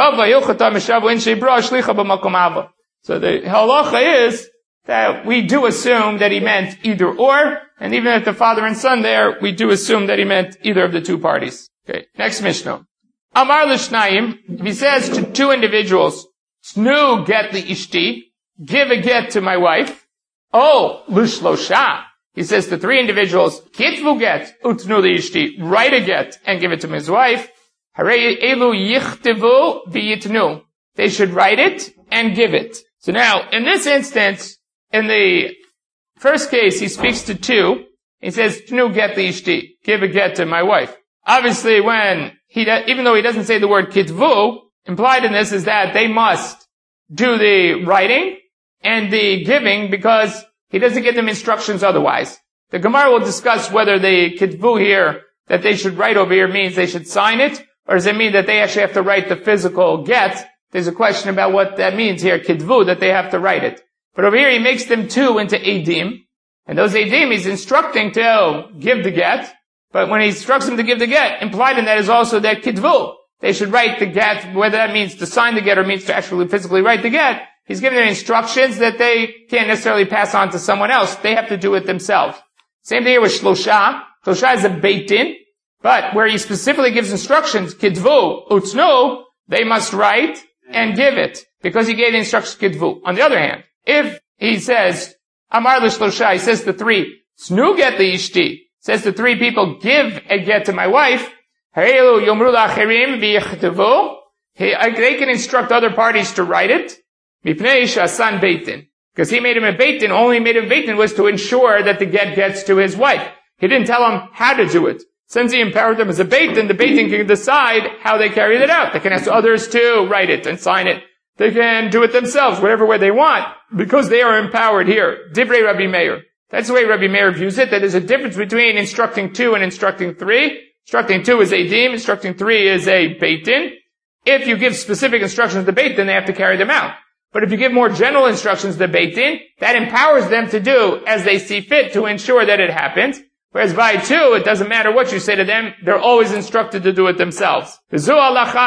So the halacha is that we do assume that he meant either or, and even if the father and son there, we do assume that he meant either of the two parties. Okay, next Mishnah. Amar l'shnayim, if he says to two individuals, Tnu get the ishti, give a get to my wife. Oh, l'shlosha, he says to three individuals, kitvu get, utnu the ishti, write a get and give it to his wife. Harei elu yichtivu v'yitnu. They should write it and give it. So now, in this instance, in the first case, he speaks to two. He says, Tnu get the ishti, give a get to my wife. Obviously, when he, even though he doesn't say the word kitvu, implied in this is that they must do the writing and the giving because he doesn't give them instructions otherwise. The Gemara will discuss whether the kitvu here, that they should write over here, means they should sign it, or does it mean that they actually have to write the physical get? There's a question about what that means here, kitvu, that they have to write it. But over here he makes them two into edim, and those edim he's instructing to give the get, but when he instructs them to give the get, implied in that is also that kitvu. They should write the get, whether that means to sign the get or means to actually physically write the get. He's giving them instructions that they can't necessarily pass on to someone else. They have to do it themselves. Same thing here with shlosha. Shlosha is a beit din, but where he specifically gives instructions, kitvu, utznu, they must write and give it, because he gave the instructions kitvu. On the other hand, if he says, Amar l'shlosha, he says to three, Tznu get the ishti, says to three people, give a get to my wife, Harelu yomru la'acherim v'yichtavu, they can instruct other parties to write it, mipnei shasan beitin, because he made him a beitin, only made him a beitin was to ensure that the get gets to his wife. He didn't tell him how to do it. Since he empowered them as a beitin, the beitin can decide how they carry it out. They can ask others to write it and sign it. They can do it themselves, whatever way they want, because they are empowered here. Divrei Rabbi Meir. That's the way Rabbi Meir views it, that there's a difference between instructing two and instructing three. Instructing two is a edim, instructing three is a beitin. If you give specific instructions to beitin, they have to carry them out. But if you give more general instructions to beitin, that empowers them to do as they see fit to ensure that it happens. Whereas by two, it doesn't matter what you say to them, they're always instructed to do it themselves. So this is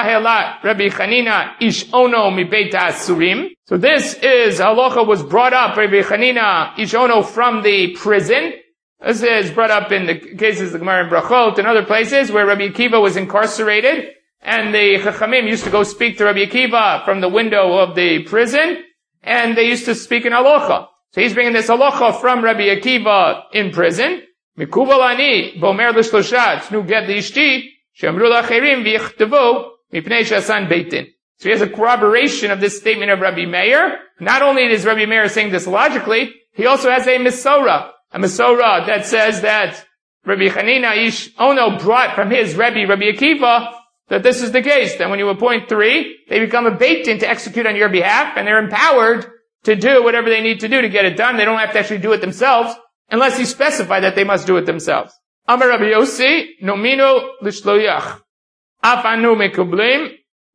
halacha was brought up, Rabbi Chanina ish ono, from the prison. This is brought up in the cases of the Gemara in Brachot and other places where Rabbi Akiva was incarcerated, and the Chachamim used to go speak to Rabbi Akiva from the window of the prison, and they used to speak in halacha. So he's bringing this halacha from Rabbi Akiva in prison. Mikubal ani bomer l'shlosha tznu get l'ishti she'amru l'acherim v'yichtavu mipnei she'asan beitin. So he has a corroboration of this statement of Rabbi Meir. Not only is Rabbi Meir saying this logically, he also has a Mesorah, a Mesorah that says that Rabbi Chanina ish ono brought from his Rebbe, Rabbi Akiva, that this is the case, that when you appoint three, they become a beitin to execute on your behalf, and they're empowered to do whatever they need to do to get it done. They don't have to actually do it themselves, unless you specify that they must do it themselves. Amar Rabbi Yossi, nomino l'shloyach. Afanu mekublim.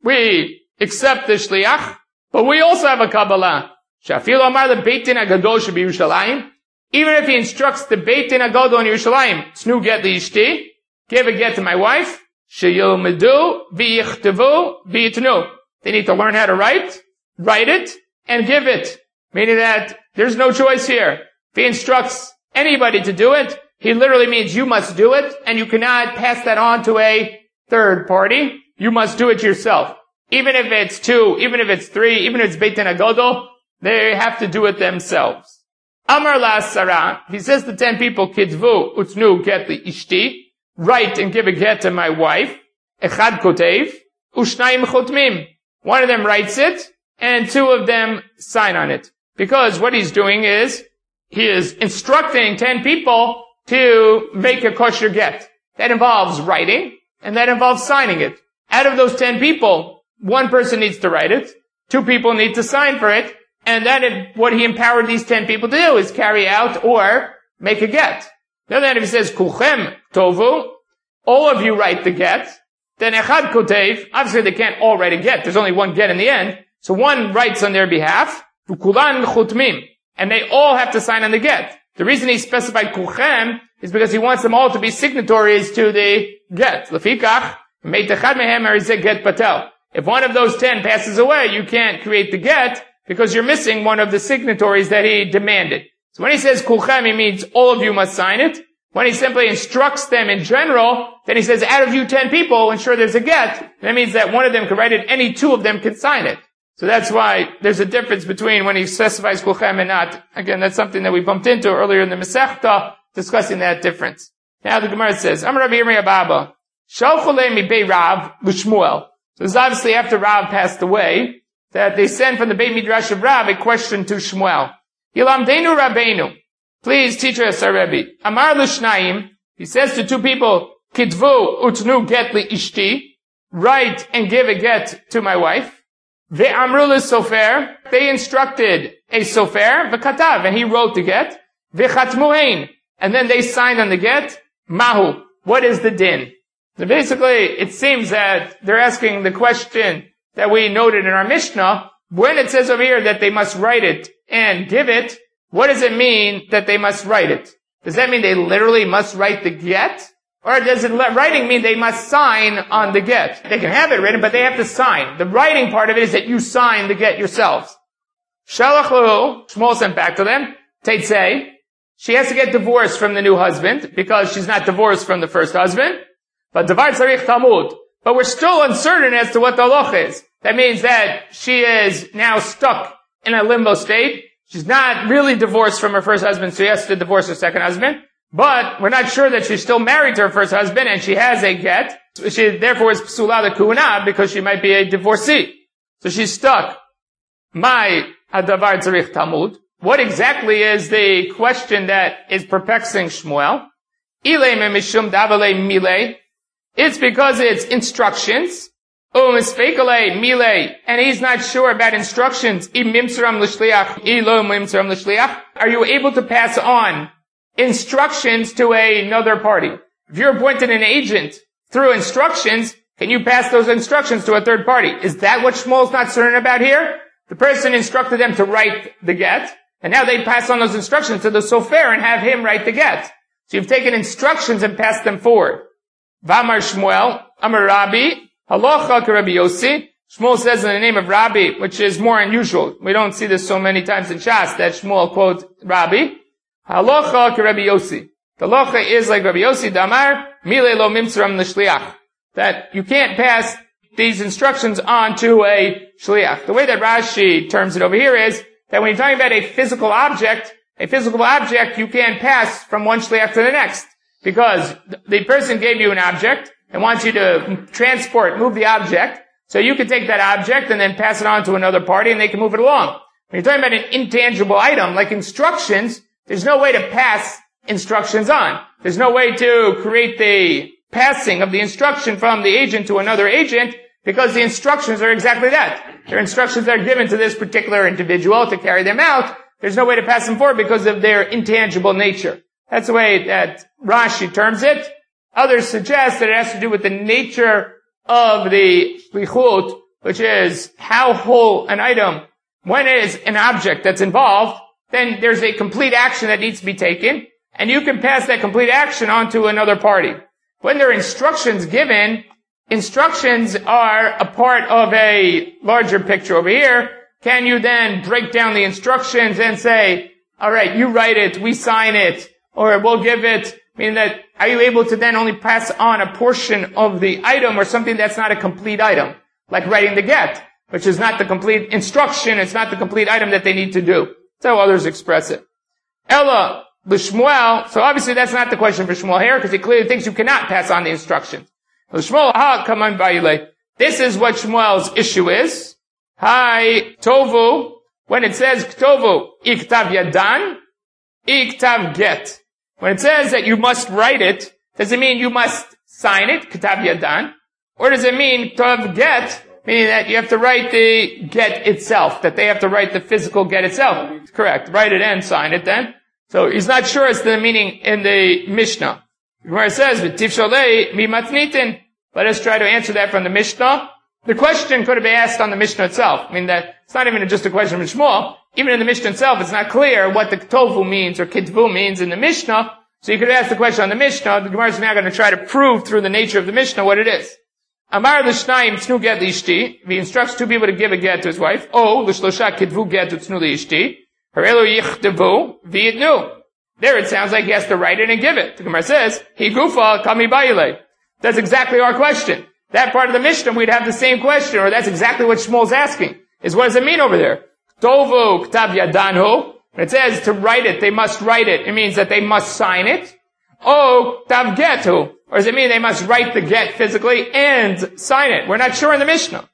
We accept the shliach, but we also have a Kabbalah. Shafil Amar the Beitin Agadol should be Yerushalayim. Even if he instructs the Beitin Agadol in Yerushalayim, tznu get the ishti, give a get to my wife, sheyilmedu v'yichtavu v'yitnu. They need to learn how to write, write it, and give it. Meaning that there's no choice here. If he instructs anybody to do it, he literally means you must do it, and you cannot pass that on to a third party. You must do it yourself. Even if it's two, even if it's three, even if it's Beitin Agadol, they have to do it themselves. Amar la'asara, he says to ten people, kitvu utnu get the ishti, write and give a get to my wife, echad kotev, ushnayim chotmim. One of them writes it, and two of them sign on it. Because what he's doing is, he is instructing ten people to make a kosher get. That involves writing, and that involves signing it. Out of those ten people, one person needs to write it, two people need to sign for it, and that is what he empowered these ten people to do, is carry out or make a get. Now then, if he says, kulchem tovu, all of you write the get, then echad kotev, obviously they can't all write a get, there's only one get in the end, so one writes on their behalf, v'kulan chutmim, and they all have to sign on the get. The reason he specified kulchem is because he wants them all to be signatories to the get. Lefikach, meitechad mehem arizeh get patel. If one of those ten passes away, you can't create the get because you're missing one of the signatories that he demanded. So when he says kulchem, he means all of you must sign it. When he simply instructs them in general, then he says, out of you ten people, ensure there's a get. That means that one of them can write it, any two of them can sign it. So that's why there's a difference between when he specifies kulchem and not. Again, that's something that we bumped into earlier in the Masechta, discussing that difference. Now the Gemara says, Amar Rabbi Yirmiyah Baba, Shalchu lehem mibei Rav l'Shmuel. So this is obviously after Rav passed away, that they send from the Beit Midrash of Rav a question to Shmuel. Yilamdeinu Rabbeinu. Please teach us our Rebbe. Amar l'shnayim. He says to two people, Kitvu utnu get li ishti. Write and give a get to my wife. Ve'amru l'sofer. They instructed a sofer. Ve'katav. And he wrote the get. Ve'chatmu'ein. And then they signed on the get. Mahu. What is the din? So basically, it seems that they're asking the question that we noted in our Mishnah. When it says over here that they must write it and give it, what does it mean that they must write it? Does that mean they literally must write the get? Or does it, writing mean they must sign on the get? They can have it written, but they have to sign. The writing part of it is that you sign the get yourselves. Shalach lahu, Shmuel sent back to them, Teitzei, she has to get divorced from the new husband, because she's not divorced from the first husband. But Davar Tzarich Talmud. But we're still uncertain as to what the halacha is. That means that she is now stuck in a limbo state. She's not really divorced from her first husband, so she has to divorce her second husband. But we're not sure that she's still married to her first husband, and she has a get. She therefore is psula the kuhuna, because she might be a divorcee. So she's stuck. My hadavar tzarich Talmud. What exactly is the question that is perplexing Shmuel? Ilei me mishum davalei milei. It's because it's instructions. And he's not sure about instructions. Are you able to pass on instructions to another party? If you're appointed an agent through instructions, can you pass those instructions to a third party? Is that what Shmuel's not certain about here? The person instructed them to write the get, and now they pass on those instructions to the sofer and have him write the get. So you've taken instructions and passed them forward. Vamar Shmuel, Amar Rabbi, Halacha Rabbi Yossi. Shmuel says in the name of Rabbi, which is more unusual. We don't see this so many times in Shas that Shmuel quotes Rabbi. Halacha Rabbi Yossi. The halacha is like Rabbi Yossi Damar, Mile lo mimtzeram l'shliach. That you can't pass these instructions on to a shliach. The way that Rashi terms it over here is that when you're talking about a physical object, a physical object you can't pass from one shliach to the next. Because the person gave you an object and wants you to transport, move the object, so you can take that object and then pass it on to another party and they can move it along. When you're talking about an intangible item, like instructions, there's no way to pass instructions on. There's no way to create the passing of the instruction from the agent to another agent, because the instructions are exactly that. They're instructions that are given to this particular individual to carry them out. There's no way to pass them forward because of their intangible nature. That's the way that Rashi terms it. Others suggest that it has to do with the nature of the shlichut, which is how whole an item, when it is an object that's involved, then there's a complete action that needs to be taken, and you can pass that complete action on to another party. When there are instructions given, instructions are a part of a larger picture over here. Can you then break down the instructions and say, all right, you write it, we sign it, or we'll give it, meaning that, are you able to then only pass on a portion of the item or something that's not a complete item? Like writing the get, which is not the complete instruction, it's not the complete item that they need to do. That's how others express it. Ella, L'Shmuel, so obviously that's not the question for Shmuel here, because he clearly thinks you cannot pass on the instructions. L'Shmuel, ha, come on, Bayile. This is what Shmuel's issue is. Hi, Tovu, when it says Ktovu, Iktav Yadan, Iktav Get. When it says that you must write it, does it mean you must sign it, Ktav Yadan? Or does it mean Ktav Get, meaning that you have to write the get itself, that they have to write the physical get itself? Correct. Write it and sign it then. So he's not sure as to the meaning in the Mishnah. Where it says, V'tivsholei mi matnitin. Let us try to answer that from the Mishnah. The question could have been asked on the Mishnah itself. I mean that it's not even just a question from Shmuel. even in the Mishnah itself, it's not clear what the Ktovu means or Kitvu means in the Mishnah. So you could ask the question on the Mishnah. The Gemara is now going to try to prove through the nature of the Mishnah what it is. Amar l'shnayim tnu get l'ishti. He instructs two people to give a get to his wife. O l'shlosha kitvu get to tnu l'ishti. Harelu yichtavu v'yitnu. There it sounds like he has to write it and give it. The Gemara says, Hi gufa kami bayile. That's exactly our question. That part of the Mishnah, we'd have the same question, or that's exactly what Shmuel's asking, is what does it mean over there? Tovu ktav yadanhu. When it says to write it, they must write it. It means that they must sign it. O ktav getu. Or does it mean they must write the get physically and sign it? We're not sure in the Mishnah.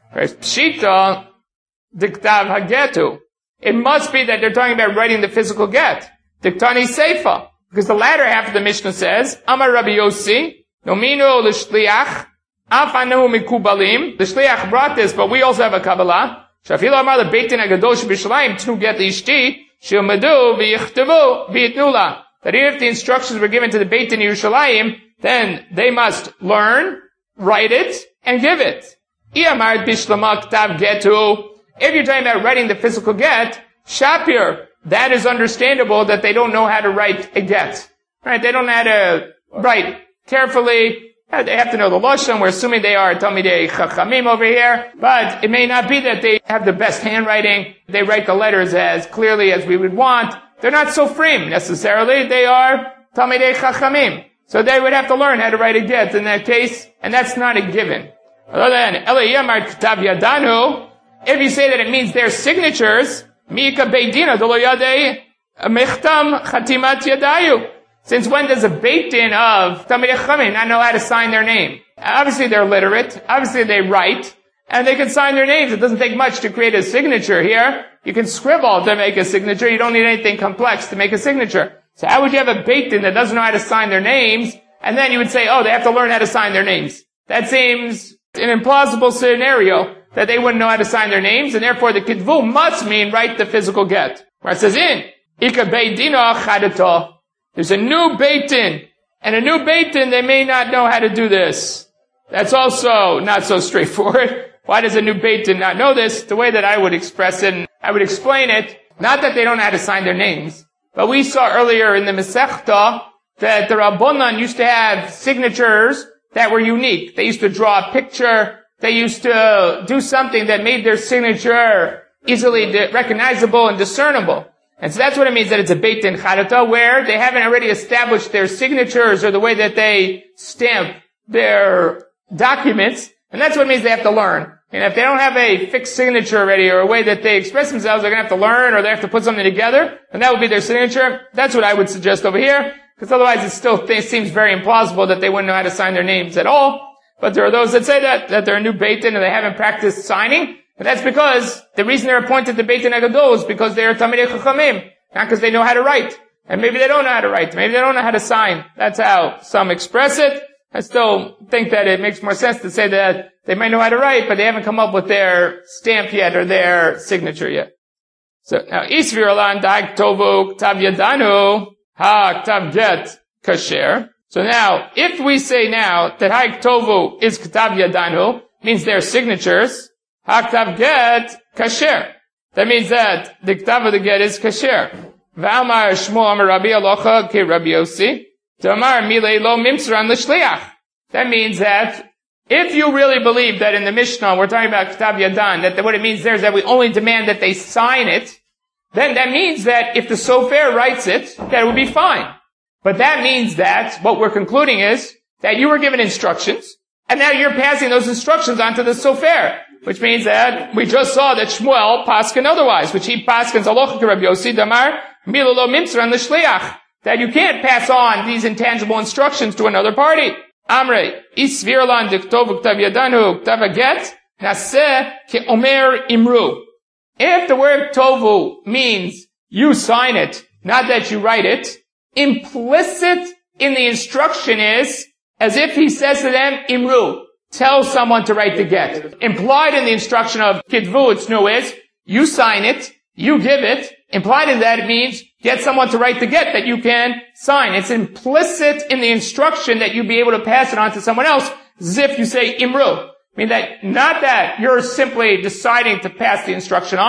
Pshita diktav hagetu. It must be that they're talking about writing the physical get. Diktani seifa. Because the latter half of the Mishnah says, Amar Rabbi Yossi, nomino l'shliach, afanu mikubalim. The shliach brought this, but we also have a Kabbalah. Shafilo amar lebeitin agadosh b'Yerushalayim tnu get l'ishti, shilmadu v'yichtavu v'yitnula. That even if the instructions were given to the Beit in Yerushalayim, then they must learn, write it, and give it. Iyamar bishlama ktav getu. If you're talking about writing the physical get, shapir, that is understandable that they don't know how to write a get. Right? They don't know how to write carefully. They have to know the Lashon. We're assuming they are Talmidei Chachamim over here. But it may not be that they have the best handwriting. They write the letters as clearly as we would want. They're not Sofrim necessarily. They are Talmidei Chachamim. So they would have to learn how to write a get in that case, and that's not a given. Other than Eliyamar Ktav Yadanu, if you say that it means their signatures, Mika Beidina Dolo Yadei Mechtam Chatimat Yadayu. Since when does a Beit Din of Talmidei Chachamim not know how to sign their name? Obviously they're literate. Obviously they write. And they can sign their names. It doesn't take much to create a signature here. You can scribble to make a signature. You don't need anything complex to make a signature. So how would you have a Beit Din that doesn't know how to sign their names? And then you would say, oh, they have to learn how to sign their names. That seems an implausible scenario that they wouldn't know how to sign their names. And therefore the Kitvu must mean write the physical get. Where it says in, Ika Beit Dina Chadata. There's a new Beit Din, and a new Beit Din, they may not know how to do this. That's also not so straightforward. Why does a new Beit Din not know this? The way that I would express it, and I would explain it, not that they don't know how to sign their names, but we saw earlier in the Masechta that the Rabbanan used to have signatures that were unique. They used to draw a picture, they used to do something that made their signature easily recognizable and discernible. And so that's what it means that it's a Beit Din Chadata, where they haven't already established their signatures or the way that they stamp their documents. And that's what it means they have to learn. And if they don't have a fixed signature already or a way that they express themselves, they're going to have to learn or they have to put something together. And that would be their signature. That's what I would suggest over here. Because otherwise it still th- seems very implausible that they wouldn't know how to sign their names at all. But there are those that say that, that they're a new Beit Din and they haven't practiced signing. And that's because the reason they're appointed to Beit Din Agadol is because they're Talmidei Chachamim, not because they know how to write. And maybe they don't know how to write. Maybe they don't know how to sign. That's how some express it. I still think that it makes more sense to say that they might know how to write, but they haven't come up with their stamp yet or their signature yet. So now, Isvir Alan Daik Tovu Ktav Yadanu Ha Ktav Get Kasher. So now, if we say now that Haik Tovu is Ktav Yadanu, means their signatures, Haktav get kasher. That means that the ktav of the get is kasher. V'amar Shmuel amar Rabbi Alocha ki Rabbi Yossi. T'amar milei lo mimsran l'shliach. That means that if you really believe that in the Mishnah we're talking about ktav yadan, that what it means there is that we only demand that they sign it, then that means that if the sofer writes it, that it would be fine. But that means that what we're concluding is that you were given instructions, and now you're passing those instructions on to the sofer. Which means that we just saw that Shmuel paskin otherwise, which he paskins alocha Rabbi Yossi damar milolo mimsran l'shliach, that you can't pass on these intangible instructions to another party. Amre isvirlan diktov ktav yadanu ktav get naseh ke omer imru. If the word tovu means you sign it, not that you write it, implicit in the instruction is as if he says to them imru. Tell someone to write the get. Implied in the instruction of Kitvu Tznu is, you sign it, you give it. Implied in that it means, get someone to write the get that you can sign. It's implicit in the instruction that you be able to pass it on to someone else, as if you say Imru. I mean that, not that you're simply deciding to pass the instruction on,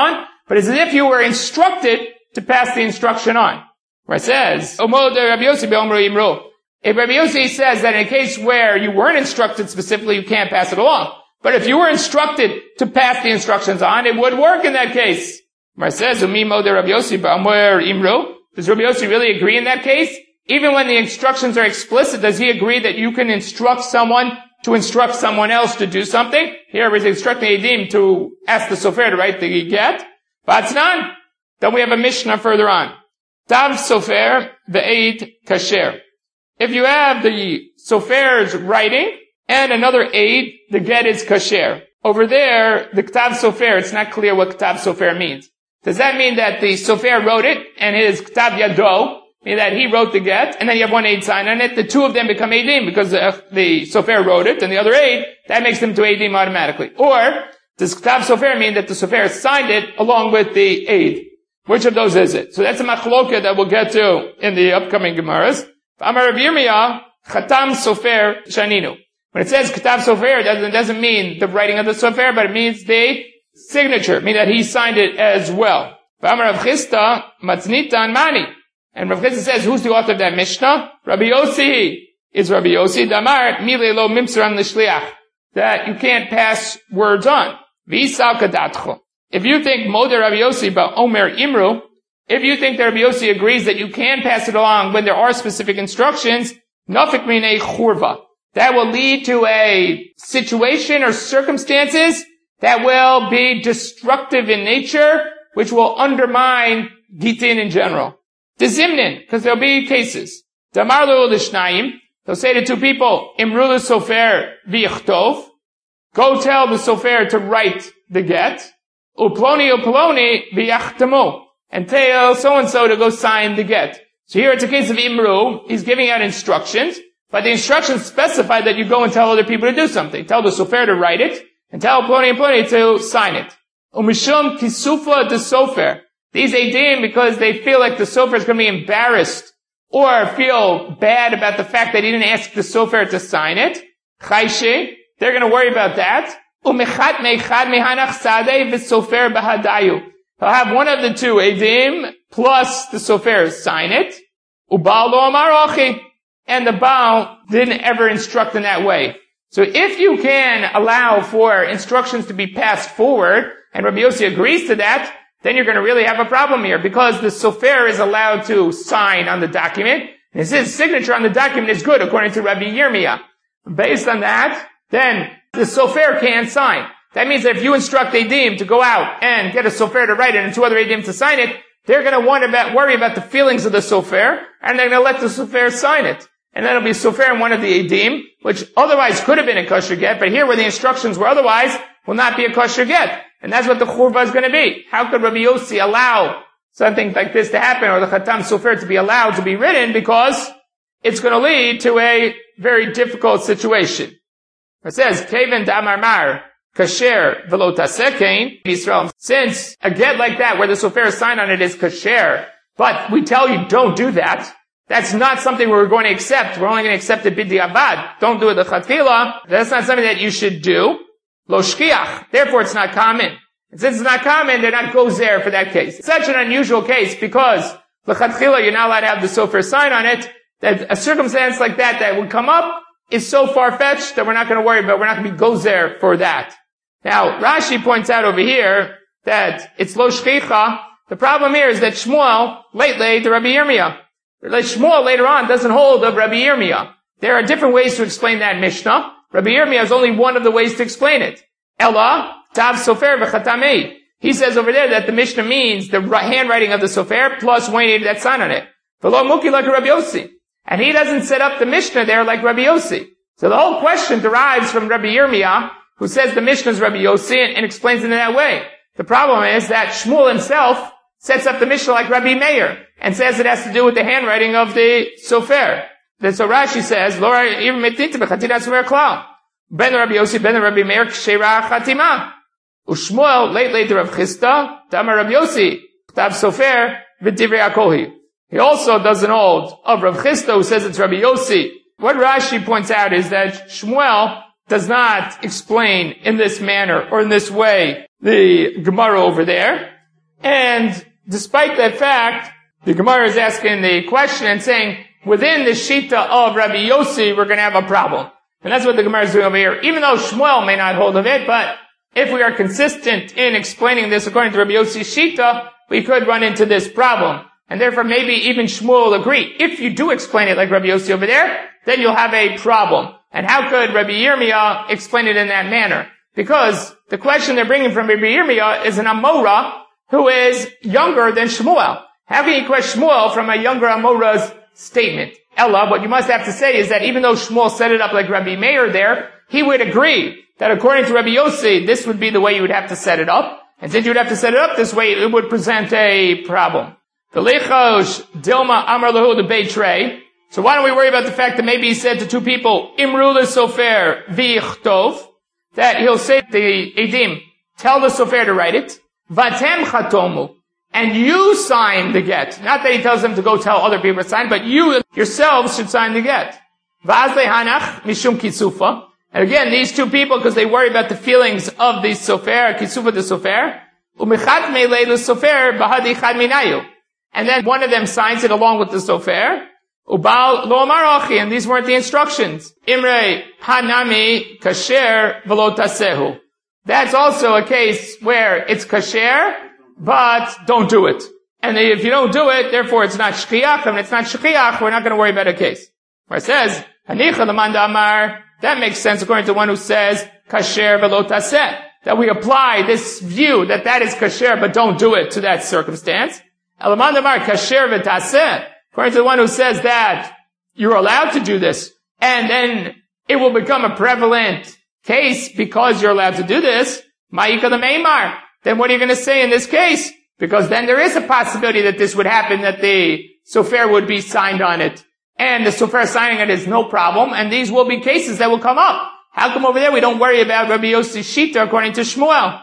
but it's as if you were instructed to pass the instruction on. Where it says, Omo de Rabbi Yossi be'omro imro. If Rabbi Yossi says that in a case where you weren't instructed specifically, you can't pass it along. But if you were instructed to pass the instructions on, it would work in that case. Where it says, Umimo de Rabbi Yossi be'omro imro. Does Rabbi Yossi really agree in that case? Even when the instructions are explicit, does he agree that you can instruct someone to instruct someone else to do something? Here he's instructing Edim to ask the sofer to write the get. Vatznan. Then we have a Mishnah further on. Tav sofer ve'ed kasher. If you have the sofer's writing and another aid, the get is kasher. Over there, the ktav sofer, it's not clear what ktav sofer means. Does that mean that the sofer wrote it and his ktav yado, meaning that he wrote the get, and then you have one aid sign on it, the two of them become eidim because the, the sofer wrote it and the other aid, that makes them to eidim automatically. Or, does ktav sofer mean that the sofer signed it along with the aid? Which of those is it? So that's a machloka that we'll get to in the upcoming Gemaras. Amar Rav Yirmiyah, Chatam Sofer Shaninu. When it says Katav Sofer, it doesn't, doesn't mean the writing of the Sofer, but it means the signature, meaning that he signed it as well. Amar Rav Chisda, Matznita Mani. And Rav Chisda says, who's the author of that Mishnah? Rabbi Yossi. Is Rabbi Yossi. Damar, Mile lo mimsaran l'shliach. That you can't pass words on. V'isal kadatcho. If you think Moder Rabbi Yossi ba Omer Imru, if you think that Rabbi Yossi agrees that you can pass it along when there are specific instructions, nafik minei churva. That will lead to a situation or circumstances that will be destructive in nature, which will undermine Gitin in general. Dezimnin, because there'll be cases. Damarlu l'shnayim, they'll say to two people, Imru l'sofer v'yichtov, go tell the sofer to write the get, uploni uploni v'yachtamo, and tell so-and-so to go sign the get. So here it's a case of Imru. He's giving out instructions, but the instructions specify that you go and tell other people to do something. Tell the sofer to write it, and tell Ploni and Ploni to sign it. Umishum kisufla de sofer. These eidim, because they feel like the sofer is going to be embarrassed, or feel bad about the fact that he didn't ask the sofer to sign it. Chayshe, they're going to worry about that. Umechat mechad mehanach sadeh v'sofer bahadayu. He'll have one of the two, Eidim, plus the Sofer sign it. Ubal lo amar achi. And the Baal didn't ever instruct in that way. So if you can allow for instructions to be passed forward, and Rabbi Yossi agrees to that, then you're going to really have a problem here, because the Sofer is allowed to sign on the document, and his signature on the document is good, according to Rabbi Yirmiyah. Based on that, then the Sofer can sign. That means that if you instruct Eidim to go out and get a sofer to write it and two other Eidim to sign it, they're going to want about, worry about the feelings of the sofer, and they're going to let the sofer sign it. And then it'll be sofer and one of the Eidim, which otherwise could have been a kosher get, but here where the instructions were otherwise, will not be a kosher get. And that's what the churva is going to be. How could Rabbi Yossi allow something like this to happen, or the Chatam Sofer to be allowed to be written, because it's going to lead to a very difficult situation. It says, Keven Damar Mar, kasher v'lo tasekein Yisrael. Since a get like that, where the sofer sign on it is kasher, but we tell you don't do that, that's not something we're going to accept. We're only going to accept it b'diavad. Don't do it l'chatchila. That's not something that you should do. Lo shkiach. Therefore, it's not common. And since it's not common, they're not gozer for that case. It's such an unusual case because l'chatchila, you're not allowed to have the sofer sign on it, that a circumstance like that that would come up is so far-fetched that we're not going to worry about. We're not going to be gozer for that. Now, Rashi points out over here that it's lo shchicha. The problem here is that Shmuel, lately, the Rabbi Yirmiyah, Shmuel later on doesn't hold of Rabbi Yirmiyah. There are different ways to explain that Mishnah. Rabbi Yirmiyah is only one of the ways to explain it. Ella, tav sofer v'chatamei. He says over there that the Mishnah means the handwriting of the sofer plus one eighty that sign on it. V'lo muki like Rabbi Yossi. And he doesn't set up the Mishnah there like Rabbi Yossi. So the whole question derives from Rabbi Yirmiyah, who says the Mishnah is Rabbi Yossi and, and explains it in that way. The problem is that Shmuel himself sets up the Mishnah like Rabbi Meir and says it has to do with the handwriting of the sofer. Then so Rashi says, "Lo even metinta b'chatirat sofer klal ben Rabbi Yossi ben Rabbi Meir k'sheira chatima u'Shmuel late late Rav Chisda damar Rabbi Yossi k'tav sofer v'divrei akohi." He also doesn't hold of Rav Chisda, who says it's Rabbi Yossi. What Rashi points out is that Shmuel does not explain in this manner or in this way the Gemara over there. And despite that fact, the Gemara is asking the question and saying, within the Shita of Rabbi Yossi, we're going to have a problem. And that's what the Gemara is doing over here. Even though Shmuel may not hold of it, but if we are consistent in explaining this according to Rabbi Yossi's Shita, we could run into this problem. And therefore maybe even Shmuel will agree. If you do explain it like Rabbi Yossi over there, then you'll have a problem. And how could Rabbi Yirmiyah explain it in that manner? Because the question they're bringing from Rabbi Yirmiyah is an Amora who is younger than Shmuel. How can you question Shmuel from a younger Amora's statement? Ella, what you must have to say is that even though Shmuel set it up like Rabbi Meir there, he would agree that according to Rabbi Yossi, this would be the way you would have to set it up. And since you would have to set it up this way, it would present a problem. The Lechosh Dilma Amar Lahu the Beitrei. So why don't we worry about the fact that maybe he said to two people, Imru le Sofer v'yichtov, that he'll say to the Edim, tell the Sofer to write it, Vatem chatomu, and you sign the get. Not that he tells them to go tell other people to sign, but you yourselves should sign the get. Va'az lehanach mishum kitsufa. And again, these two people, because they worry about the feelings of the Sofer, kitsufa the Sofer, umichat me'lei le Sofer bahadi chad minayu. And then one of them signs it along with the Sofer, Ubal lo amar achi, and these weren't the instructions. Imre hanami kasher v'lo tasehu. That's also a case where it's kasher, but don't do it. And if you don't do it, therefore it's not shchiach, and it's not shchiach, we're not going to worry about a case. Where it says, hanicha l'manda amar, that makes sense according to one who says, kasher v'lo taseh. That we apply this view that that is kasher, but don't do it to that circumstance. Elamanda amar kasher v'taseh. According to the one who says that you're allowed to do this, and then it will become a prevalent case because you're allowed to do this, ma'ika the meimar. Then what are you going to say in this case? Because then there is a possibility that this would happen, that the sofer would be signed on it. And the sofer signing it is no problem, and these will be cases that will come up. How come over there we don't worry about Rabbi Yossi's Shita according to Shmuel?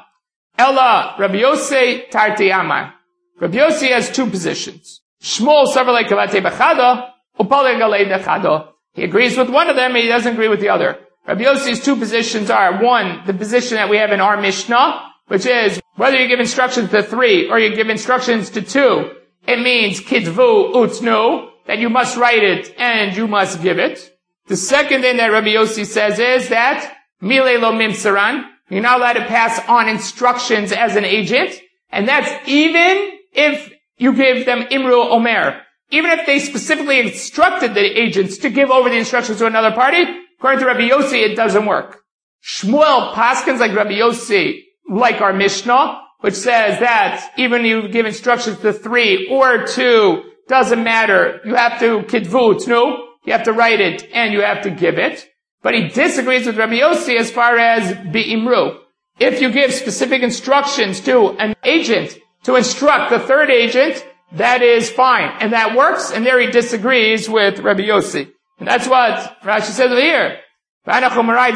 Ella, Rabbi Yossi tarti amar. Rabbi Yossi has two positions. Shmuel savarlei kavate b'chada, upale galei nechada. He agrees with one of them, and he doesn't agree with the other. Rabbi Yossi's two positions are, one, the position that we have in our Mishnah, which is, whether you give instructions to three, or you give instructions to two, it means kitvu utnu, that you must write it, and you must give it. The second thing that Rabbi Yossi says is that, mile lo mimsaran, you're not allowed to pass on instructions as an agent, and that's even if you give them Imru Omer. Even if they specifically instructed the agents to give over the instructions to another party, according to Rabbi Yossi, it doesn't work. Shmuel paskins like Rabbi Yossi, like our Mishnah, which says that even if you give instructions to three or two, doesn't matter. You have to kitvu tnu, you have to write it, and you have to give it. But he disagrees with Rabbi Yossi as far as bi'imru. If you give specific instructions to an agent to instruct the third agent, that is fine. And that works, and there he disagrees with Rabbi Yossi. And that's what Rashi says over here. Rabbi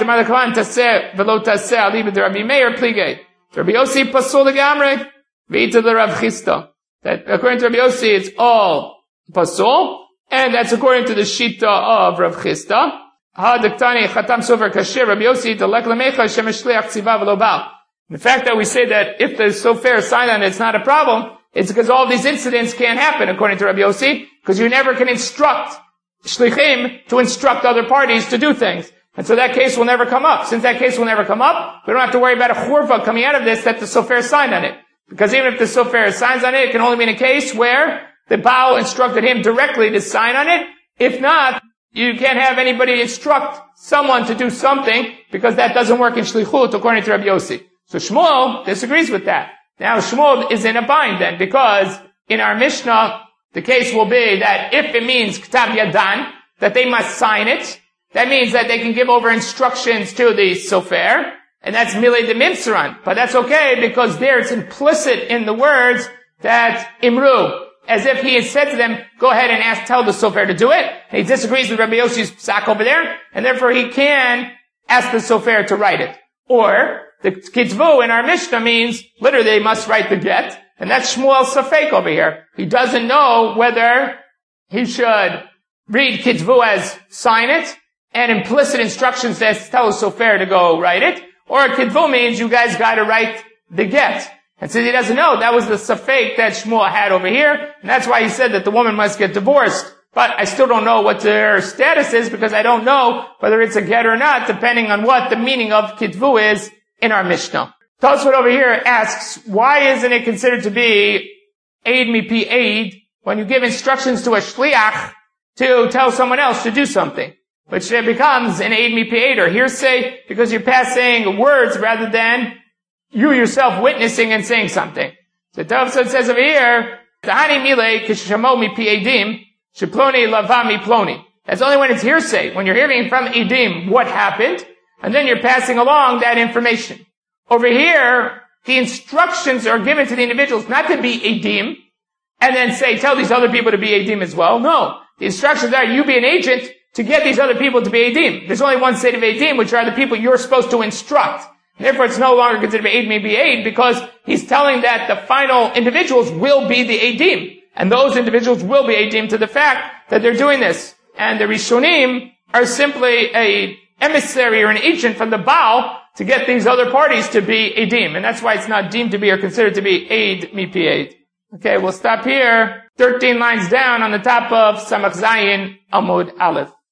Yossi pasul legamre, v'ita the Rav Chisda. That according to Rabbi Yossi, it's all pasul, and that's according to the Shita of Rav Chisda. Ha-diktani chatam sofer kasher, Rabbi Yossi delek lemecha shemeshliach tziva v'lo bal. The fact that we say that if the sofer is signed on it, it's not a problem, it's because all these incidents can't happen, according to Rabbi Yossi, because you never can instruct shlichim to instruct other parties to do things. And so that case will never come up. Since that case will never come up, we don't have to worry about a churva coming out of this that the sofer signed on it. Because even if the sofer signs on it, it can only be in a case where the Baal instructed him directly to sign on it. If not, you can't have anybody instruct someone to do something, because that doesn't work in shlichut, according to Rabbi Yossi. So Shmuel disagrees with that. Now Shmuel is in a bind then, because in our Mishnah, the case will be that if it means k'tav yadan, that they must sign it, that means that they can give over instructions to the sofer, and that's milei de mimsaran. But that's okay, because there it's implicit in the words that imru, as if he had said to them, go ahead and ask, tell the sofer to do it. And he disagrees with Rabbi Yossi's psak over there, and therefore he can ask the sofer to write it. Or, the kitvu in our Mishnah means, literally they must write the get, and that's Shmuel Safek over here. He doesn't know whether he should read kitvu as sign it, and implicit instructions that tell the sofer to go write it, or kitvu means you guys gotta write the get. And since he doesn't know, that was the safek that Shmuel had over here, and that's why he said that the woman must get divorced. But I still don't know what their status is, because I don't know whether it's a get or not, depending on what the meaning of kitvu is in our Mishnah. Tosfot over here asks, why isn't it considered to be aid mipi aid when you give instructions to a shliach to tell someone else to do something, which becomes an aid mipi aid or hearsay, because you're passing words rather than you yourself witnessing and saying something. So Tosfot says over here, Tahani mile kishamo mipi aidim sheploni lava mi ploni. That's only when it's hearsay, when you're hearing from edim what happened, and then you're passing along that information. Over here, the instructions are given to the individuals not to be edim, and then say, tell these other people to be edim as well. No. The instructions are, you be an agent to get these other people to be edim. There's only one state of edim, which are the people you're supposed to instruct. Therefore, it's no longer considered aid may be aid, because he's telling that the final individuals will be the edim. And those individuals will be edim to the fact that they're doing this. And the Rishonim are simply a emissary or an agent from the Baal to get these other parties to be edim. And that's why it's not deemed to be or considered to be aid mipi aid. Okay, we'll stop here. thirteen lines down on the top of Samach Zayin Amud Aleph.